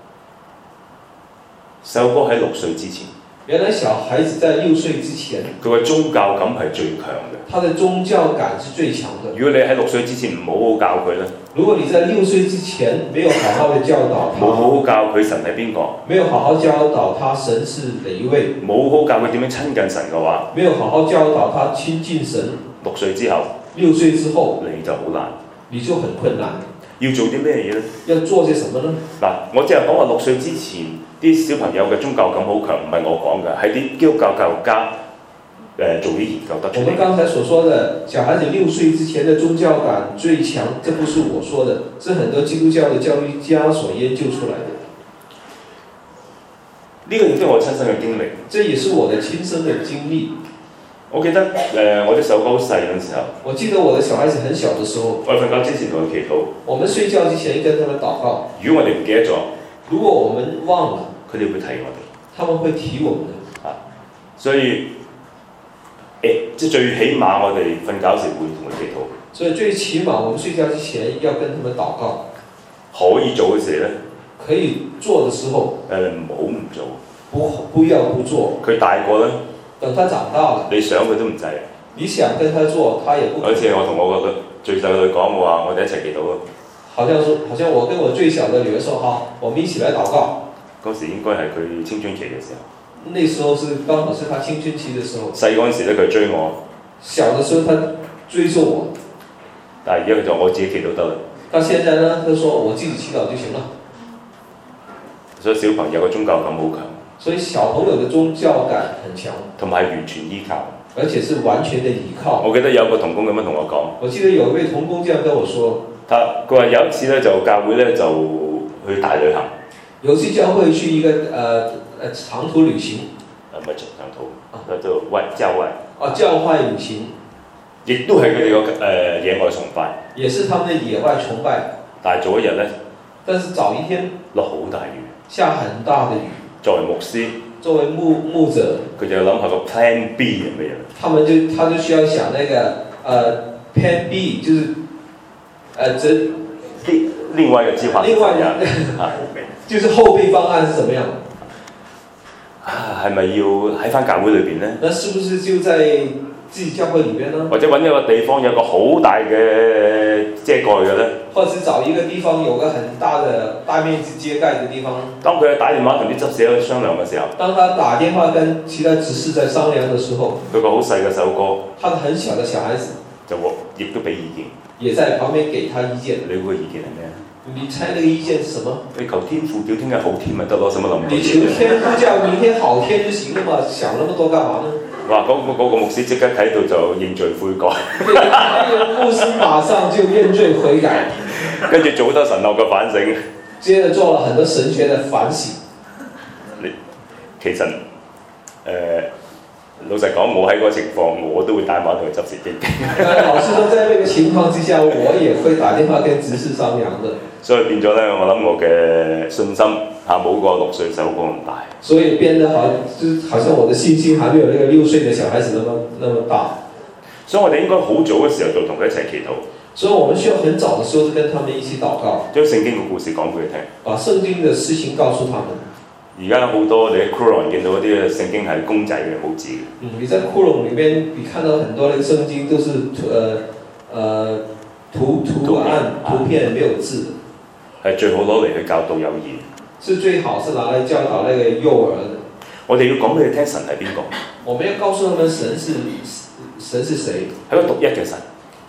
首歌喺六歲之前， 原來小孩子在六歲之前， 佢嘅宗教感係最強嘅。 他的宗教感是最強的。 如果你喺六歲之前唔好好教佢咧， 如果你在六歲之前沒有好好的教導他， 冇好好教佢神係邊個， 沒有好好教導他神是哪一位， 冇好教佢點樣親近神嘅話， 沒有好好教導他親近神， 六歲之後， 六歲之後你就好難， 你就很困難。 要做啲咩嘢咧？ 要做些什麼呢？ 嗱，我只係講話六歲之前啲小朋友嘅宗教感好強，唔係我講嘅，係啲基督教教育家誒、呃、做啲研究得出嚟。 我們剛才所說的小孩子六歲之前的宗教感最強，這不是我說的，是很多基督教的教育家所研究出來的。 呢個亦都係我親身嘅經歷。 這也是我的親身嘅經歷。 我記得誒、呃，我啲細佬好細嗰陣時候， 我記得我的小孩子很小的時候， 我瞓覺之前同佢祈禱。 我們睡覺之前跟他們禱告。 如果我哋唔記得咗， 如果我們忘了， 佢哋會提我哋。 他們會提我們的。 啊，所以誒，即係最起碼我哋瞓覺時會同佢祈禱。 所以最起碼我們睡覺之前要跟他們禱告。 可以做嘅時咧， 可以做的時候， 誒唔好唔做。 不不要不做。 佢大個咧。 等他長大了， 你想佢都唔制。 你想跟他做，他也不。 好似我同我個女最細個女講，我話我哋一齊祈禱咯。 好像說，好像我跟我最小的女兒說，好，我們一起來禱告。 嗰時應該係佢青春期嘅時候。 那時候是剛好是他青春期的時候。 細嗰陣時咧，佢追我。 小的時候，他追着我。 但係而家佢就我自己祈禱得啦。 到現在呢，他說我自己祈禱就行了。 所以小朋友嘅宗教感好強。 所以小朋友的宗教感很強， 同埋完全依靠， 而且是完全的依靠。 我記得有個同工咁樣同我講， 我記得有一位同工這樣跟我說， 他佢話有一次咧就教會咧就去大旅行， 有次教會去一個呃呃長途旅行， 誒唔係長途，叫做外郊外， 哦教會旅行， 亦都係佢哋個誒野外崇拜， 也是他們的野外崇拜。 但係早一日咧， 但是早一天落好大雨， 下很大的雨。 作為牧師， 作為牧牧者， 佢就諗下個 Plan B 係乜嘢？ 他們就他就需要想那個呃 Plan B，就是呃這另另外一個計劃。 另外一個就是後備方案是怎麼樣？ 啊，係咪要喺返教會裏邊咧？ 那是不是就在自己教會裏邊呢？ 或者揾一個地方有個好大嘅遮蓋嘅咧？ 或者找一個地方有個很大的大面積遮蓋嘅地方。當佢打電話同啲執事喺度商量嘅時候， 當他打電話跟其他執事在商量嘅時候， 佢個好細嘅首歌， 他的很小的小孩子就亦都俾意見， 也在旁邊給他意見。 你個意見係咩？ 你猜那個意見是什麼？ 你求天父叫聽日好天咪得咯，使乜諗咁多？ 你求天父叫明天好天就行了嘛，想那麼多幹嘛呢？ 哇！嗰、那個嗰、那個牧師即刻睇到就認罪悔改。 那個牧師馬上就認罪悔改， 跟住做好多神學嘅反省。 接着做了很多神學的反省。 你其實誒、呃，老實講，我喺嗰個情況，我都會打電話同佢執事傾偈。 老實說，在那個情況之下，我也會打電話跟執事商量的。 所以變咗咧，我諗我嘅信心嚇冇個六歲細佬咁大。 所以變得好，就是好像我的信心還沒有那個六歲的小孩子那麼那麼大。 所以我哋應該好早嘅時候就同佢一齊祈禱。 所以我們需要很早的時候就跟他們一起禱告， 將聖經嘅故事講俾佢聽， 把聖經的事情告訴他們。 而家好多你喺 Quran 見到嗰啲聖經係公仔嘅，冇字嘅。 嗯，你在 Quran 裏邊，你看到很多的聖經都是呃呃圖圖案圖片沒有字的， 係最好攞嚟去教導友誼。 是最好是拿來教導那個幼兒的。 我哋要講俾佢聽神係邊個？ 我們要告訴他們神是神是誰？ 係個獨一嘅神。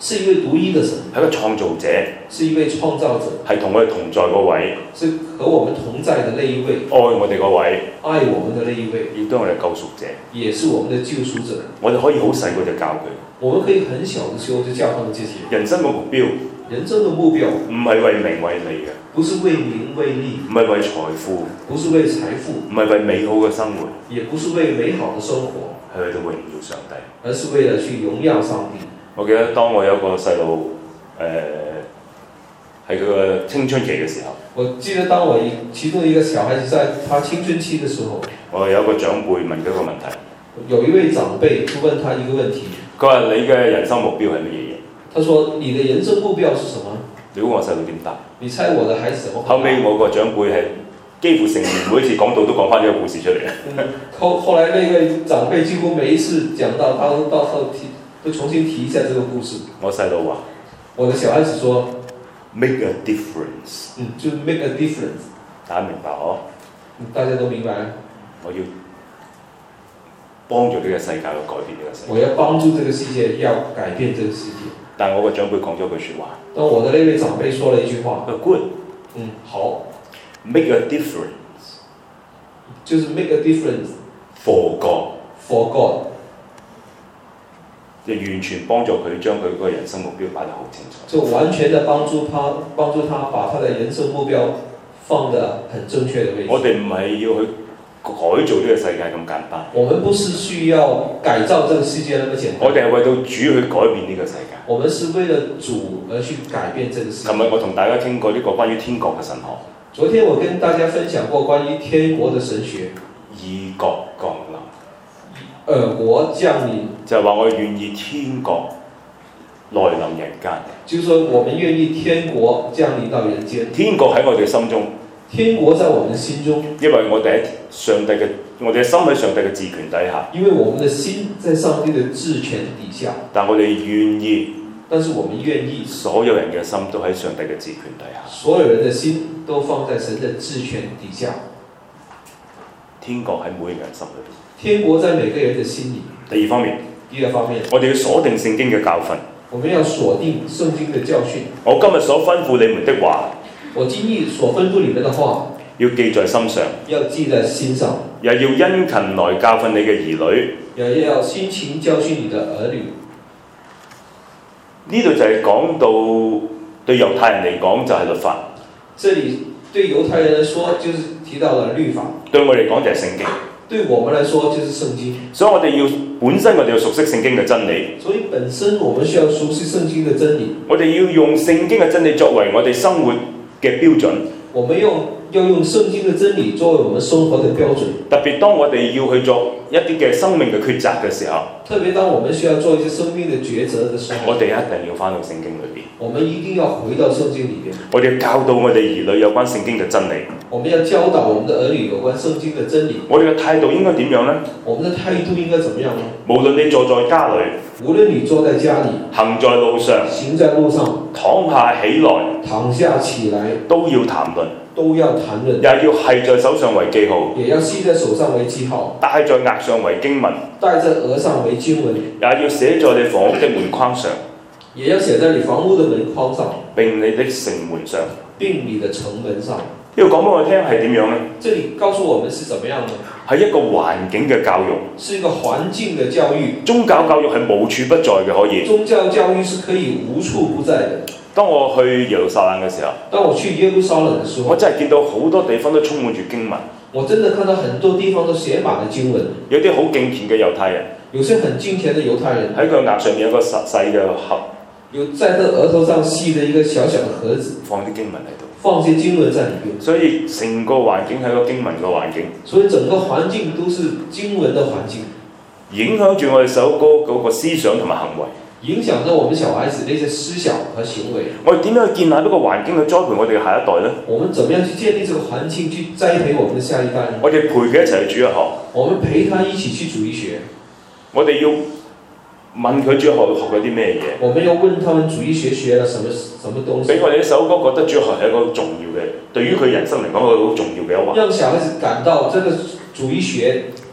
是一位獨一的神， 係個創造者， 是一位創造者， 係同我哋同在嗰位， 是和我們同在的那一位， 愛我哋嗰位， 愛我們的那一位， 亦都係我哋救贖者， 也是我們的救贖者。 我哋可以好細個就教佢， 我們可以很小的時候就教他們這些。 人生嘅目標， 人生的目標唔係為名為利嘅， 不是為名為利， 唔係為財富， 不是為財富， 唔係為美好嘅生活， 也不是為美好的生活， 係去到榮耀上帝， 而是為了去榮耀上帝。 我記得當我有一個細路，誒係佢嘅青春期嘅時候， 我記得當我其中一個小孩子在他青春期嘅時候， 我有一個長輩問佢一個問題， 有一位長輩就問他一個問題， 佢話你嘅人生目標係乜嘢嘢？ 他說你的人生目標是什麼？ 你估我細路點答？ 你猜我的孩子怎麼回答？ 後尾我個長輩係幾乎成年每一次講到都講翻呢個故事出嚟嘅。 嗯、後後來那位長輩幾乎每一次講到，他都到後提都重新提一下這個故事。 我細路話： 我的小孩子說 make a difference。 嗯，就 make a difference。 大家明白嗬？ 大家都明白。 我要幫助呢個世界去改變呢個世界。 我要幫助這個世界，要改變這個世界。 但係我個長輩講咗句説話。 但我的那位長輩說了一句話。 good。 嗯，好。 make a difference。 就是 make a difference for God。for God。 就完全幫助佢將佢個人生目標擺得好清楚。 就完全的幫助他，幫助他把他的人生目標放得很正確的位置。 我哋唔係要去改造呢個世界咁簡單。 我們不是需要改造這個世界那麼簡單。 我哋係為到主去改變呢個世界。 我們是為了主而去改變這個世界。 琴日我同大家傾過呢個關於天國嘅神學。 昨天我跟大家分享過關於天國的神學。 以國降臨。 耳國降臨。就係話我願意天國來臨人間。 就是說我們願意天國降臨到人間。 天國喺我哋心中。 天國在我們心中。 因為我哋喺上帝嘅，我哋嘅心喺上帝嘅治權底下。 因為我們的心在上帝的治權底下。 但我哋願意。 但是我們願意。 所有人嘅心都喺上帝嘅治權底下。 所有人的心都放在神的治權底下。 天國喺每個人心裏邊。 天國在每個人的心裏。 第二方面。 第二方面。 我哋要鎖定聖經嘅教訓。 我們要鎖定聖經的教訓。 我今日所吩咐你們的話。 我今日所吩咐你們的話。 要記在心上。 要記在心上。 又要殷勤來教訓你嘅兒女。 也要辛勤教訓你的兒女。 呢度就係講到對猶太人嚟講就係律法。 這裡對猶太人來說就是提到了律法。對我嚟講就係聖經。 對我們來說就是聖經。 所以我哋要本身我哋要熟悉聖經嘅真理。 所以本身我們需要熟悉聖經的真理。 我哋要用聖經嘅真理作為我哋生活嘅標準。 我們用要用聖經的真理作為我們生活的標準。 特別當我哋要去做一啲嘅生命嘅抉擇嘅時候。 特別當我們需要做一些生命的抉擇的時候。 我哋一定要返到聖經裏邊。 我們一定要回到聖經裏邊。 我哋要教導我哋兒女有關聖經嘅真理。 我們要教導我們的兒女有關聖經的真理。 我哋嘅態度應該點樣呢？ 我們的態度應該怎麼樣呢？ 無論你坐在家裏， 無論你坐在家裏， 行在路上， 行在路上， 躺下起來， 躺下起來， 都要談論。 都要談論， 也要繫在手上為記號， 也要繫在手上為記號， 戴在額上為經文， 戴在額上為經文， 也要寫在你房屋的門框上， 也要寫在你房屋的門框上， 並你的城門上， 並你的城門上。 呢個講俾我聽係點樣呢？ 這裡告訴我們是怎麼樣呢？ 係一個環境嘅教育， 是一個環境的教育。 宗教教育係無處不在嘅，可以。 宗教教育是可以無處不在的。 當我去耶路撒冷嘅時候， 當我去耶路撒冷嘅時候， 我真係見到好多地方都充滿住經文。 我真的看到很多地方都寫滿了經文。 有啲好敬虔嘅猶太人， 有些很敬虔的猶太人喺佢額上面有個細細嘅盒， 有在佢額頭上細的一個小小的盒子， 放啲經文喺度， 放些經文在裡面。 所以成個環境係個經文嘅環境。 所以整個環境都是經文的環境， 影響住我哋首歌嗰個思想同埋行為。 影響着我們小孩子的一些思想和行為。 我哋點樣去建立一個環境去栽培我哋嘅下一代呢？ 我們怎麼樣去建立這個環境去栽培我們的下一代呢？ 我哋陪佢一齊去主日學。 我們陪他一起去主日學。 我哋要問佢主日學學咗啲咩嘢？ 我們要問他們主日學學了什麼什麼東西？ 俾我哋呢首歌覺得主日學係一個重要嘅，對於佢人生嚟講係一個好重要嘅一環。 讓小孩子感到這個主日學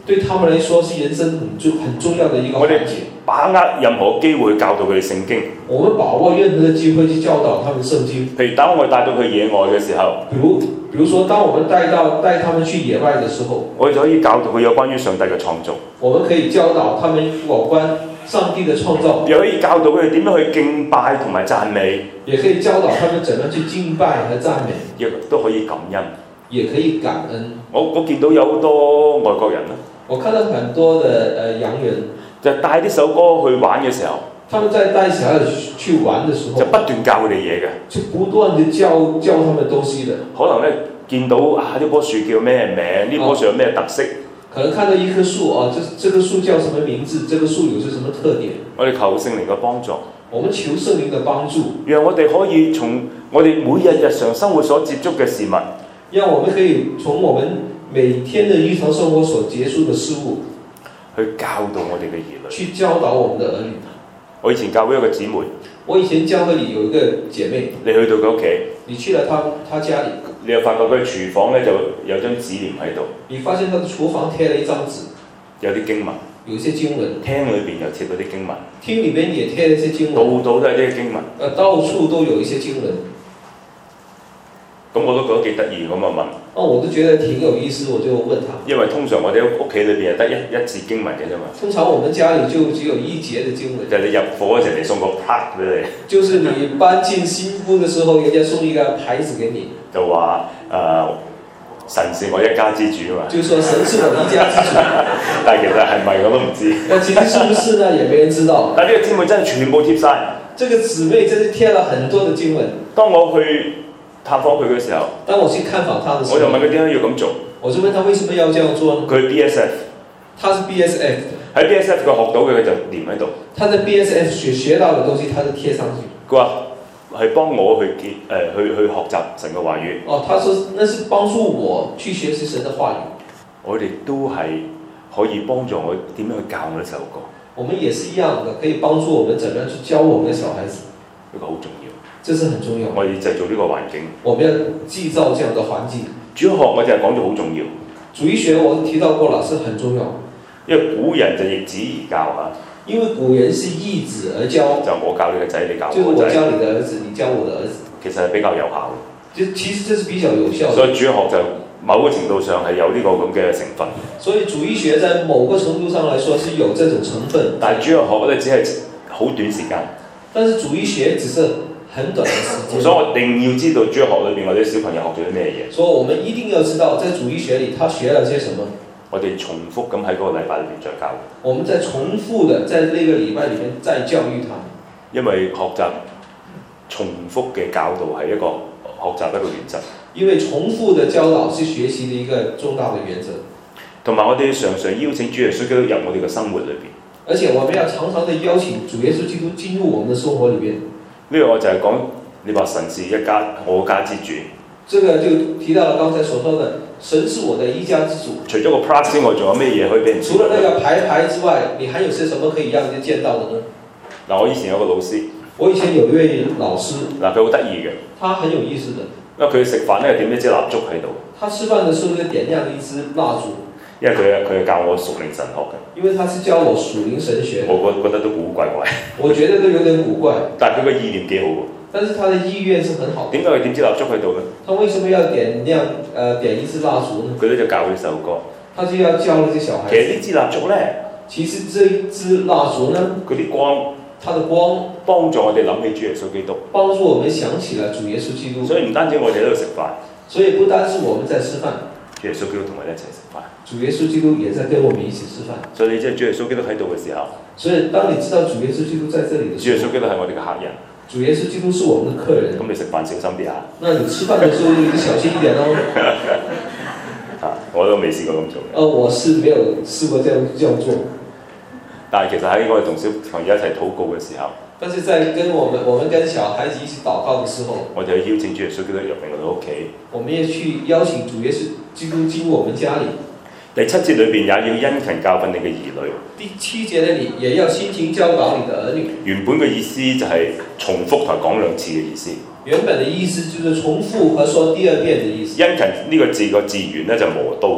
對他們來說是人生很重很重要的一個環節。 把握任何機會去教導佢哋聖經。 我們把握任何的機會去教導他們聖經。 譬如當我帶到去野外嘅時候， 比如，比如說當我們帶到帶他們去野外的時候， 我哋就可以教導佢有關於上帝嘅創造。 我們可以教導他們有關上帝的創造， 又可以教導佢哋點樣去敬拜同埋讚美， 也可以教導他們怎樣去敬拜和讚美， 亦都可以感恩， 也可以感恩。 我我見到有好多外國人啦， 我看到很多的呃洋人， 就帶啲首歌去玩嘅時候， 他們在帶小孩子去玩的時候， 就不斷教佢哋嘢嘅， 就不斷地教教他們東西的。 可能咧見到啊呢棵樹叫咩名，呢棵樹有咩特色。 可能看到一棵樹啊，這這棵樹叫什麼名字？這個樹有些什麼特點？ 我哋求聖靈嘅幫助， 我們求聖靈的幫助， 讓我哋可以從我哋每日日常生活所接觸嘅事物， 讓我們可以從我們每天的日常生活所接觸的事物， 去教導我哋嘅兒女， 去教導我們的兒女。 我以前教會一個姊妹， 我以前教會裡有一個姐妹， 你去到佢屋企， 你去了她她家裡， 你又發覺佢廚房咧就有張紙簾喺度， 你發現她的廚房貼了一張紙， 有啲經文， 有一些經文， 廳裏邊又貼咗啲經文， 廳裡邊也貼了一些經文， 度度都係啲經文， 呃，到處都有一些經文。 咁我都覺得幾得意，咁啊問。 哦，我都覺得挺有意思，我就問他。 因為通常我哋屋企裏邊係得一一節經文嘅啫嘛。 通常我們家裡就只有一節的經文。 就係你入伙嗰陣，你送個牌俾你。就是你搬進新屋嘅時候，人家送一個牌子給你。 就話誒、呃、神是我一家之主啊嘛。 就說神是我一家之主。 但係其實係咪我都唔知。 那其實是不是呢？也沒人知道。 但係呢個姊妹真係全部貼晒。 這個姊妹真係貼了很多的經文。 當我去探訪佢嘅時候， 當我去看訪他的時候， 我就問佢點解要咁做。 我就問他為什麼要這樣做呢？ 佢 B S F， 他是 B S F 喺 B S F 佢學到嘅佢就黏喺度。 他在 B S F 學學到嘅東西，他就貼上去。 佢話係幫我去結誒、呃、去去學習神嘅話語。 哦，他說那是幫助我去學習神嘅話語。 我哋都係可以幫助我點樣去教我呢首歌。 我們也是一樣的，可以幫助我們怎樣去教我們嘅小孩子。 呢個好重要。 這是很重要。 我哋製造呢個環境。 我們要製造這樣的環境。 主學我就係講咗好重要。 主義學我提到過了，是很重要。 因為古人就易子而教啊。 因為古人是易子而教。 就我教你個仔，你教我個仔。 就是我教你的兒子，你教我的兒子。 其實係比較有效嘅。 就其實這是比較有效的。 所以主義學就某個程度上係有呢個咁嘅成分。 所以主義學在某個程度上來說是有這種成分。 但係主義學咧只係好短時間。但是主義學只是很短的時間，所以我一定要知道主義學裏邊我哋小朋友學咗啲咩嘢。所以我們一定要知道在主義學裡他學了些什麼。我哋重複咁喺嗰個禮拜裏邊再教。我們在重複的在那個禮拜裡面再教育他。因為學習重複嘅教導係一個學習一個原則。因為重複的教導是學習的一個重大的原則。同埋我哋常常邀請主耶穌基督入我哋嘅生活裏邊。而且我們要常常的邀請主耶穌基督進入我們的生活裡面。呢個我就係講，你話神是一家我家之主。這個就提到了剛才所說的，神是我的一家之主。除咗個 plus 之外，仲有咩嘢可以俾人知道？除了那個牌牌之外，你還有些什麼可以讓人見到的呢？嗱，我以前有個老師。我以前有一位老師。嗱，佢好得意嘅。他很有意思的。因為佢食飯咧點一支蠟燭喺度。他吃飯的時候就點亮一支蠟燭。因為佢佢係教我屬靈神學嘅。因為他是教我屬靈神學。我覺覺得都古古怪怪。我覺得都有點古怪。但係佢個意念幾好喎。但是他的意願是很好的。點解佢點支蠟燭喺度呢？他為什麼要點亮呃點一支蠟燭呢？佢咧就教呢首歌。他就要教那些小孩。其實呢支蠟燭咧，其實這一支蠟燭呢，佢啲光，它的光幫助我哋諗起主耶穌基督。幫助我們想起了主耶穌基督。所以唔單止我哋喺度食飯。所以不單是我們在吃飯。主耶穌基督同我哋一齊食飯。主耶穌基督也在跟我們一起吃飯。所以你知道主耶穌基督喺度嘅時候。所以當你知道主耶穌基督在這裡的時候。主耶穌基督係我哋嘅客人。主耶穌基督是我們的客人。咁你食飯小心啲啊！那你吃飯的時候你小心一點哦。啊，我都未試過咁做。呃，我是沒有試過這樣這樣做。但係其實喺我哋同小朋友一齊禱告嘅時候。但是在跟我們我們跟小孩子一起禱告的時候。我哋要邀請主耶穌基督入嚟我哋屋企。我們要去邀請主耶穌基督進入我們家裡。第七節裏邊也要殷勤教訓你嘅兒女。第七節呢，你也要辛勤教導你的兒女。原本嘅意思就係重複同講兩次嘅意思。原本嘅意思就是重複和說第二遍嘅意思。殷勤呢個字個字源呢，就磨刀。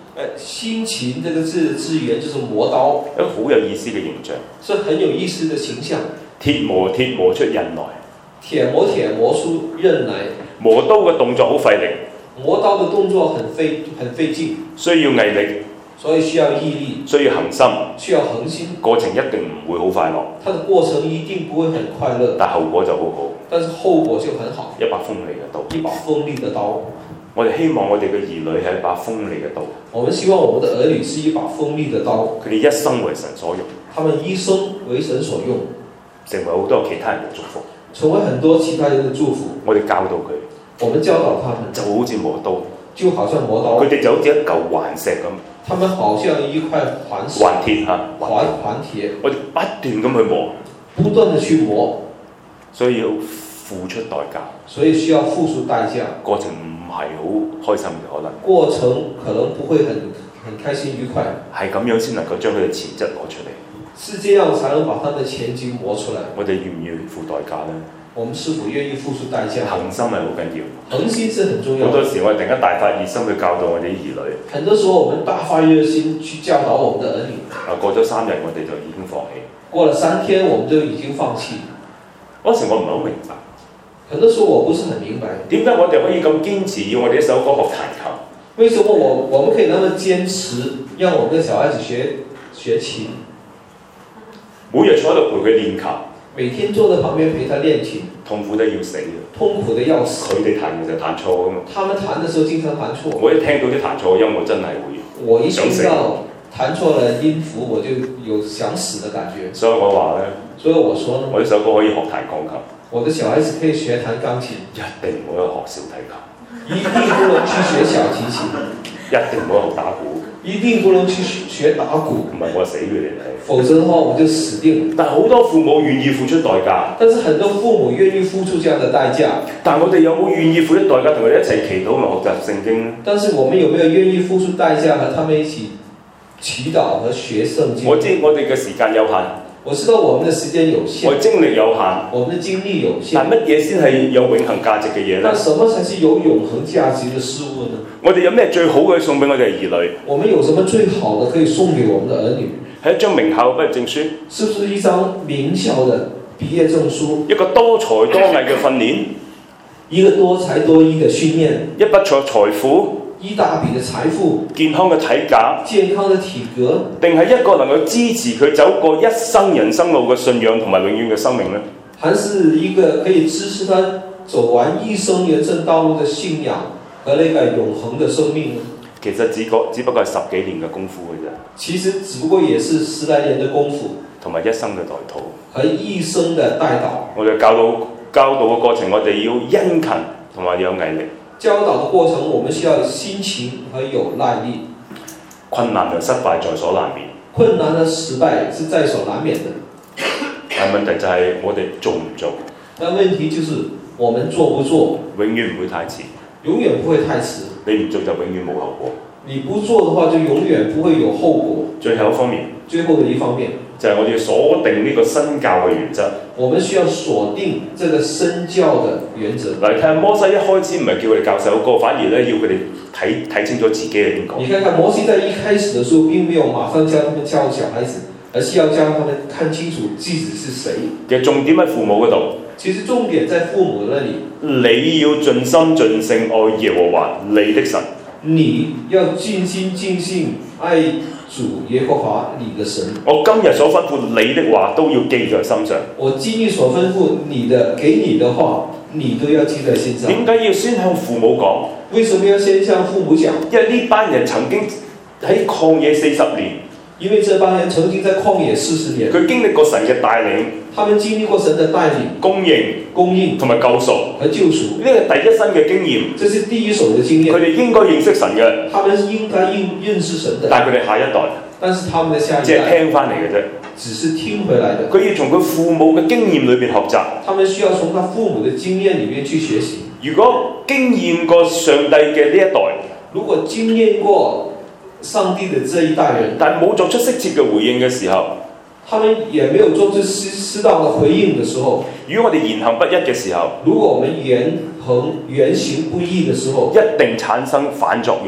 呃，辛勤這個字字源就是磨刀， 一個好有意思嘅形象， 是很有意思的形象。 鐵磨鐵磨出刃來， 鐵磨鐵磨出刃來。 磨刀嘅動作好費力， 磨刀的動作很費很費勁， 需要毅力， 所以需要毅力， 需要恒心， 需要恒心。 過程一定唔會好快樂， 它的過程一定不會很快樂， 但後果就好好。 但是後果就很好， 一把鋒利嘅刀， 一把鋒利的刀。 我哋希望我哋嘅兒女係一把鋒利嘅刀。 我們希望我們的兒女是一把鋒利的刀， 佢哋一生為神所用， 他們一生為神所用， 成為好多其他人嘅祝福， 成為很多其他人的祝福。 我哋教導佢， 我們教導他們， 就好似磨刀， 就好像磨刀， 佢哋就好似一嚿環石咁， 他們好像一塊環石環鐵嚇， 環環鐵， 我哋不斷咁去磨， 不斷地去磨， 所以要付出代價， 所以需要付出代價， 過程唔係好開心嘅可能， 過程可能不會很很開心愉快， 係咁樣先能夠將佢嘅潛質攞出嚟， 是這樣才能把他的前景磨出來。 我哋願唔願意付代價呢？ 我們是否願意付出代價？ 恒心係好緊要， 恒心是很重要。 好多時我哋突然間大發熱心去教導我哋啲兒女， 很多時候我們大發熱心去教導我們的兒女。 啊，過咗三日我哋就已經放棄。 過了三天我們就已經放棄。 嗰時我唔係好明白。 很多時候我不是很明白，點解我哋可以咁堅持要我哋一首歌學彈琴？ 為什麼我我們可以那麼堅持，讓我們的小孩子學學琴？ 每日坐喺度陪佢練琴， 每天坐在旁邊陪他練琴， 痛苦得要死痛苦得要死。 佢哋彈嘅就彈錯㗎嘛。 他們彈的時候經常彈錯。 我一聽到啲彈錯嘅音，我真係會我一聽到彈錯了音符，我就有想死的感覺。 所以我話咧， 所以我說呢， 我呢首歌可以學彈鋼琴。 我的小孩子可以學彈鋼琴， 一定唔好去學小提琴， 一定不能去學小提琴， 一定唔好學打鼓， 一定不能去學打鼓， 唔係我死佢哋係， 否則的話我就死定了。 但係好多父母願意付出代價， 但是很多父母願意付出這樣的代價， 但我哋有冇願意付出代價同佢哋一齊祈禱同學習聖經？ 但是我們有沒有願意付出代價和他們一起祈禱和學聖經？ 我知我哋嘅時間有限。 我知道我們的時間有限， 我精力有限， 我們的精力有限。 但乜嘢先係有永恆價值嘅嘢呢？ 那什麼才是有永恆價值的事物呢？ 我哋有咩最好嘅送俾我哋兒女？ 我們有什麼最好的可以送給我們的兒女？ 係一張名校畢業證書， 是不是一張名校的畢業證書？ 一個多才多藝嘅訓練， 一個多才多藝的訓練， 一筆財財富。 一大筆的財富， 健康嘅體格， 健康的體格， 定係一個能夠支持佢走過一生人生路嘅信仰同埋永遠嘅生命呢？ 還是一個可以支持他走完一生人生道路的信仰和那個永恆的生命呢？ 其實只個只不過係十幾年嘅功夫嘅啫。 其實只不過也是十來年的功夫， 同埋一生嘅代禱和一生的代禱。 我哋教導教導嘅過程，我哋要殷勤同埋有毅力。 教導的過程，我們需要辛勤和有耐力。 困難和失敗在所難免。 困難和失敗是在所難免的。 但問題就係我哋做唔做？ 但問題就是我們做不做？ 永遠唔會太遲。 永遠不會太遲。 你唔做就永遠冇後果。 你不做的話，就永遠不會有後果。 最後一方面， 最後的一方面就係我哋要鎖定呢個身教嘅原則。 我們需要鎖定這個身教的原則。 嗱，你睇下摩西一開始唔係叫佢哋教首歌，反而咧要佢哋睇睇清楚自己係邊個。 你看看摩西在一開始的時候並沒有馬上教他們教小孩子，而是要教他們看清楚自己是誰。 其實重點喺父母嗰度。其實重點在父母那裡。 你要盡心盡性愛耶和華你的神。 你要盡心盡性愛主耶和華你的神。 我今日所吩咐你的話都要記在心上。 我今日所吩咐你的，給你的話，你都要記在心上。 點解要先向父母講？ 為什麼要先向父母講？ 因為呢班人曾經喺曠野四十年。 因為這班人曾經在曠野四十年。 佢經歷過神嘅帶領。 他們經歷過神的帶領、 供應、 供應同埋救贖和救贖， 呢個第一身嘅經驗。 這是第一手嘅經驗。 佢哋應該認識神嘅。 他們應該認認識神的。 但係佢哋下一代， 但是他們的下一代只係聽翻嚟嘅啫， 只是聽回來的。 佢要從佢父母嘅經驗裏邊學習。 他們需要從他父母的經驗裏面去學習。 如果經驗過上帝嘅呢一代， 如果經驗過上帝的這一代人， 但冇作出適切嘅回應嘅時候， 他們也沒有做出適適當的回應的時候， 如果我哋言行不一嘅時候， 如果我們言行言行不一的時候， 一定產生反作用，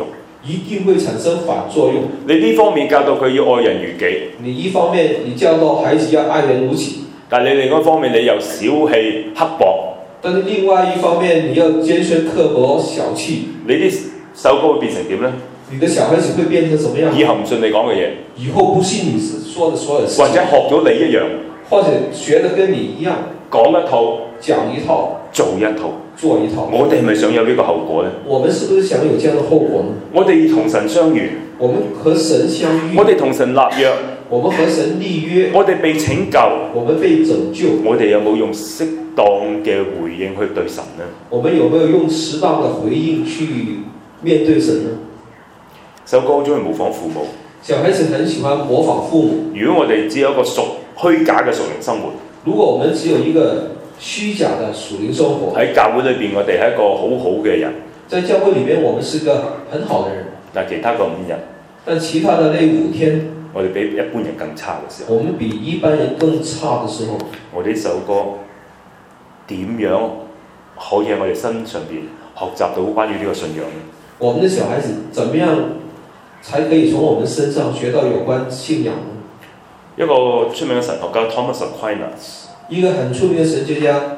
一定會產生反作用。 你呢方面教導佢要愛人如己， 你一方面你教導孩子要愛人如己， 但你另外一方面你又小氣刻薄。 但是另外一方面你要尖酸刻薄小氣， 你啲首歌會變成點呢？ 你的小孩子會變成什麼樣？ 以後唔信你講嘅嘢， 以後不信你說的所有事情， 或者學咗你一樣， 或者學得跟你一樣， 講一套講一套， 做一套， 做一套。 我哋係咪想有呢個後果呢？ 我們是不是想有這樣的後果呢？ 我哋同神相遇， 我們和神相遇， 我哋同神立約， 我們和神立約， 我哋被拯救， 我們被拯救， 我哋有冇用適當嘅回應去對神呢？ 我們有沒有用適當的回應去面對神呢？ 首歌好中意模仿父母， 小孩子很喜歡模仿父母。 如果我哋只有一個屬虛假嘅屬靈生活， 如果我們只有一個虛假的屬靈生活， 喺教會裏邊我哋係一個好好嘅人， 在教會裏面我們是個很好的人， 但其他嗰五日， 但其他的那五天， 我哋比一般人更差嘅時候， 我們比一般人更差的時候， 我哋呢首歌點樣可以喺我哋身上邊學習到關於呢個信仰呢？ 我們的小孩子怎麼樣才可以從我們身上學到有關信仰呢？ 一個出名嘅神學家 Thomas Aquinas， 一個很出名嘅神學家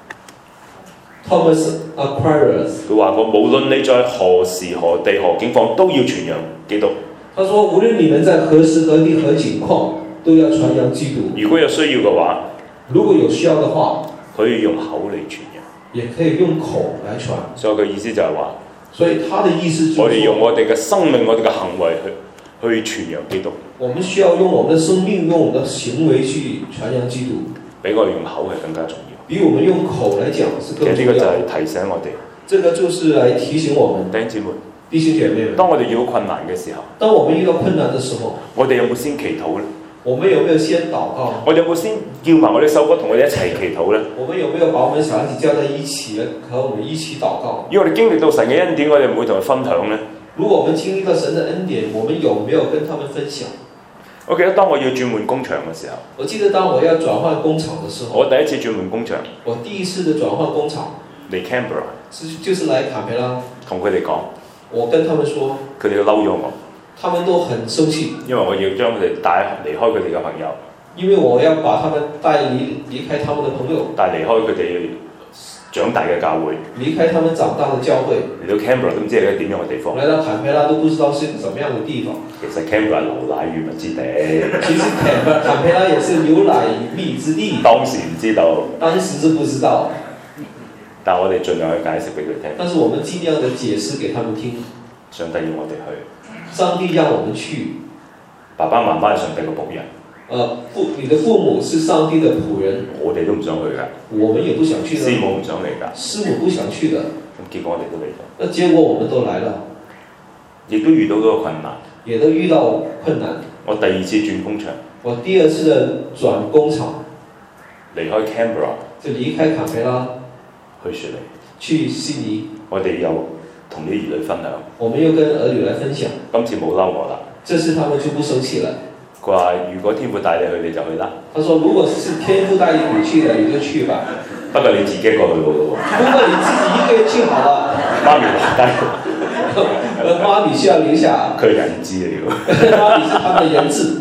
Thomas Aquinas， 佢話過無論你在何時何地何境況都要傳揚基督。 他說無論你們在何時何地何境況都要傳揚基督。 如果有需要嘅話， 如果有需要嘅話， 可以用口嚟傳揚， 也可以用口來傳。 所以佢意思就係話， 所以他的意思就是， 我哋用我哋嘅生命、我哋嘅行為去去傳揚基督。 我們需要用我們的生命、用我們的行為去傳揚基督， 比我哋用口係更加重要。 比我們用口來講是更重要。 其實呢個就係提醒我哋， 這個就是來提醒我們弟兄姊妹、 弟兄姐妹們， 當我哋遇到困難嘅時候， 當我們遇到困難的時候， 我哋有冇先祈禱呢？ 我們有沒有先禱告？ 我哋有冇先叫埋我哋首歌同我哋一齊祈禱呢？ 我們有沒有把我們小孩子叫在一起，和我們一起禱告？ 因為我哋經歷到神嘅恩典，我哋唔會同佢分享呢？ 如果我們經歷到神的恩典，我們有沒有跟他們分享？ 我記得當我要轉換工場嘅時候， 我記得當我要轉換工廠的時候， 我第一次轉換工場， 我第一次的轉換工廠嚟 Canberra， 就是來坎培拉， 同佢哋講， 我跟他們說， 佢哋都嬲咗我， 他們都很生氣， 因為我要將佢哋帶離開佢哋嘅朋友， 因為我要把他們帶離離開他們的朋友， 帶離開佢哋長大嘅教會， 離開他們長大的教會， 嚟到 Canberra 都唔知係一個點樣嘅地方， 來到坎培拉都不知道是怎麼樣嘅地方。 其實 Canberra 牛奶與蜜之地， 其實坎培拉也是牛奶與蜜之地。 當時唔知道， 當時是不知道， 但我哋盡量去解釋俾佢聽。 但是我們盡量的解釋給他們聽。 上帝要我哋去， 上帝讓我們去。 爸爸媽媽係上帝嘅僕人。 呃，父，你的父母是上帝的僕人， 我哋都唔想去㗎。 我們也不想去的。 師母唔想嚟㗎。 師母不想去的。 咁結果我哋都嚟咗。 那結果我們都來了， 亦都遇到嗰個困難。 也都遇到困難。 我第二次轉工場。 我第二次的轉工廠， 離開 Canberra， 就離開坎培拉， 去雪梨， 去悉尼。我哋又同啲兒女分享。 我們又跟兒女來分享。 今次冇嬲我啦。 這次他們就不生氣了。 佢話：如果天父帶你去，你就去啦。 他說：如果是天父帶你去的，你就去吧。 不過你自己一個去好咯喎。 不過你自己一個人去好了。 媽咪留低。 媽咪需要留下。 佢人質嚟㗎。 媽咪是他們的人質。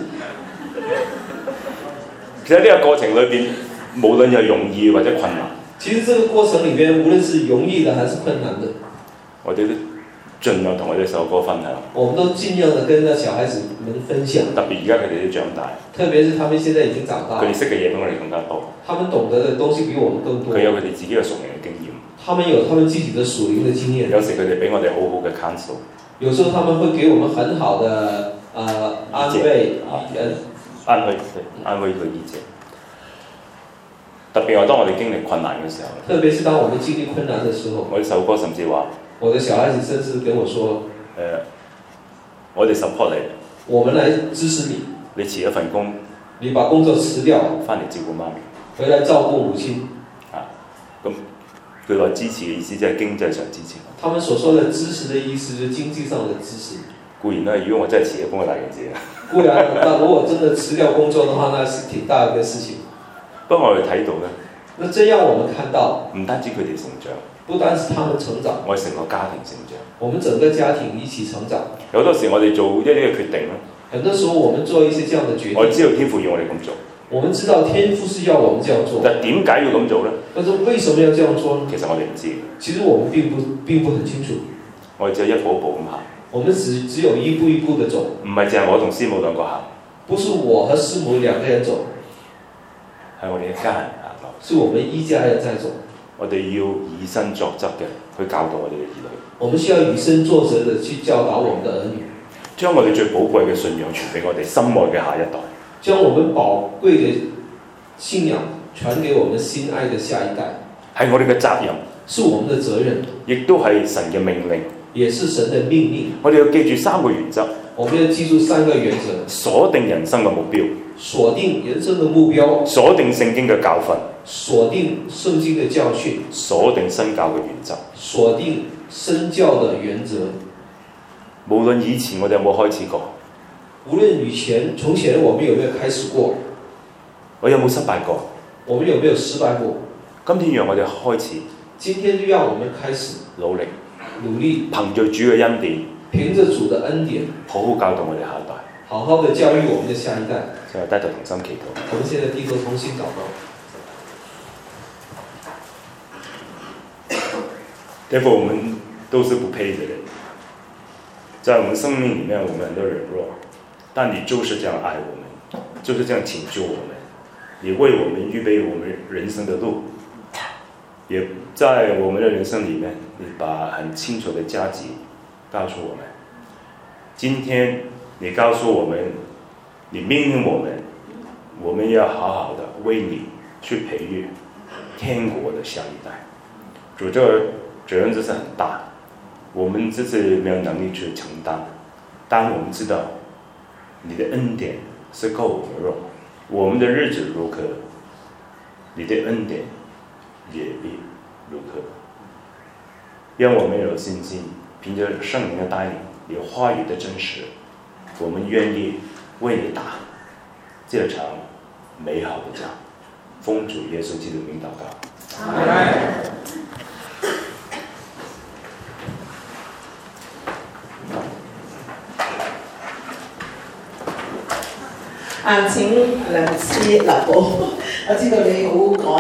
其實呢個過程裏邊，無論係容易或者困難。 其實這個過程裏邊，無論是容易的還是困難的， 我哋都盡量同我哋首歌分享。我們都盡量的跟着小孩子們分享。特別而家佢哋都長大。特別是他們現在已經長大。佢哋識嘅嘢比我哋更加多。他們懂得的東西比我們更多。佢有佢哋自己嘅屬靈嘅經驗。他們有他們自己的屬靈的經驗。有時佢哋俾我哋好好嘅 counsel。有時候他們會給我們很好的呃安慰，呃安慰，對，安慰和意見。特別係當我哋經歷困難嘅時候。特別是當我們經歷困難的時候。我哋首歌甚至話。我的小孩子甚至跟我說：呃、我哋 support 你，我們來支持你。你辭一份工，你把工作辭掉，翻嚟照顧媽咪，回來照顧母親。啊，咁佢話支持嘅意思即係經濟上支持。他們所說的支持的意思就是經濟上的支持。固然啦，如果我真係辭咗工，係大件事啦。固然，但如果真的辭掉工作的話，那是挺大一個事情。不過我哋睇到咧。 那這樣我們看到， 唔單止佢哋成長， 不單是他們成長， 我哋成個家庭成長， 我們整個家庭一起成長。 有好多時我哋做一啲嘅決定咧， 很多時候我們做一些這樣的決定， 我知道天父要我哋咁做， 我們知道天父是要我們這樣做， 但點解要咁做咧？ 但是為什麼要這樣做呢？ 其實我哋唔知， 其實我們並不並不很清楚， 我哋只係一步一步咁行， 我們只只有一步一步的走， 唔係淨係我同師母兩個行， 不是我和師母兩個人走， 係我哋一家人行落， 是我們一家人在走。 我哋要以身作則嘅去教導我哋嘅兒女， 我們需要以身作則的去教導我們的兒女， 將我哋最寶貴嘅信仰傳俾我哋心愛嘅下一代， 將我們寶貴嘅信仰傳給我們心愛的下一代， 係我哋嘅責任， 是我們的責任， 亦都係神嘅命令， 也是神的命令。 我哋要記住三個原則， 我們要記住三個原則， 鎖定人生嘅目標， 鎖定人生的目標， 鎖定聖經嘅教訓， 鎖定聖經的教訓， 鎖定身教嘅原則， 鎖定身教的原則。 無論以前我哋有冇開始過， 無論以前從前我們有沒有開始過， 我有冇失敗過， 我們有沒有失敗過？ 今天讓我哋開始， 今天就讓我們開始努力， 努力， 憑着主嘅恩典， 憑着主的恩典， 好好教導我哋下一代， 好好的教育我們的下一代。 就係低頭同心祈禱。 我們現在低頭同心禱告。 天父，我們都是不配的人，在我們生命裡面，我們很多軟弱，但你就是這樣愛我們，就是這樣拯救我們，你為我們預備我們人生的路，也在我們的人生裡面，你把很清楚的價值告訴我們。今天你告訴我們，你命令我們，我們要好好的為你去培育天國的下一代。主，這個責任真是很大，我們自己沒有能力去承擔，但我們知道你的恩典是夠我們用，我們的日子如何，你的恩典也必如何。讓我們有信心，憑着聖靈的帶領，有話語的真實，我們願意為你打這場美好的仗。奉主耶穌基督名禱告。阿們。 啊，請梁師立寶，我知道你好趕。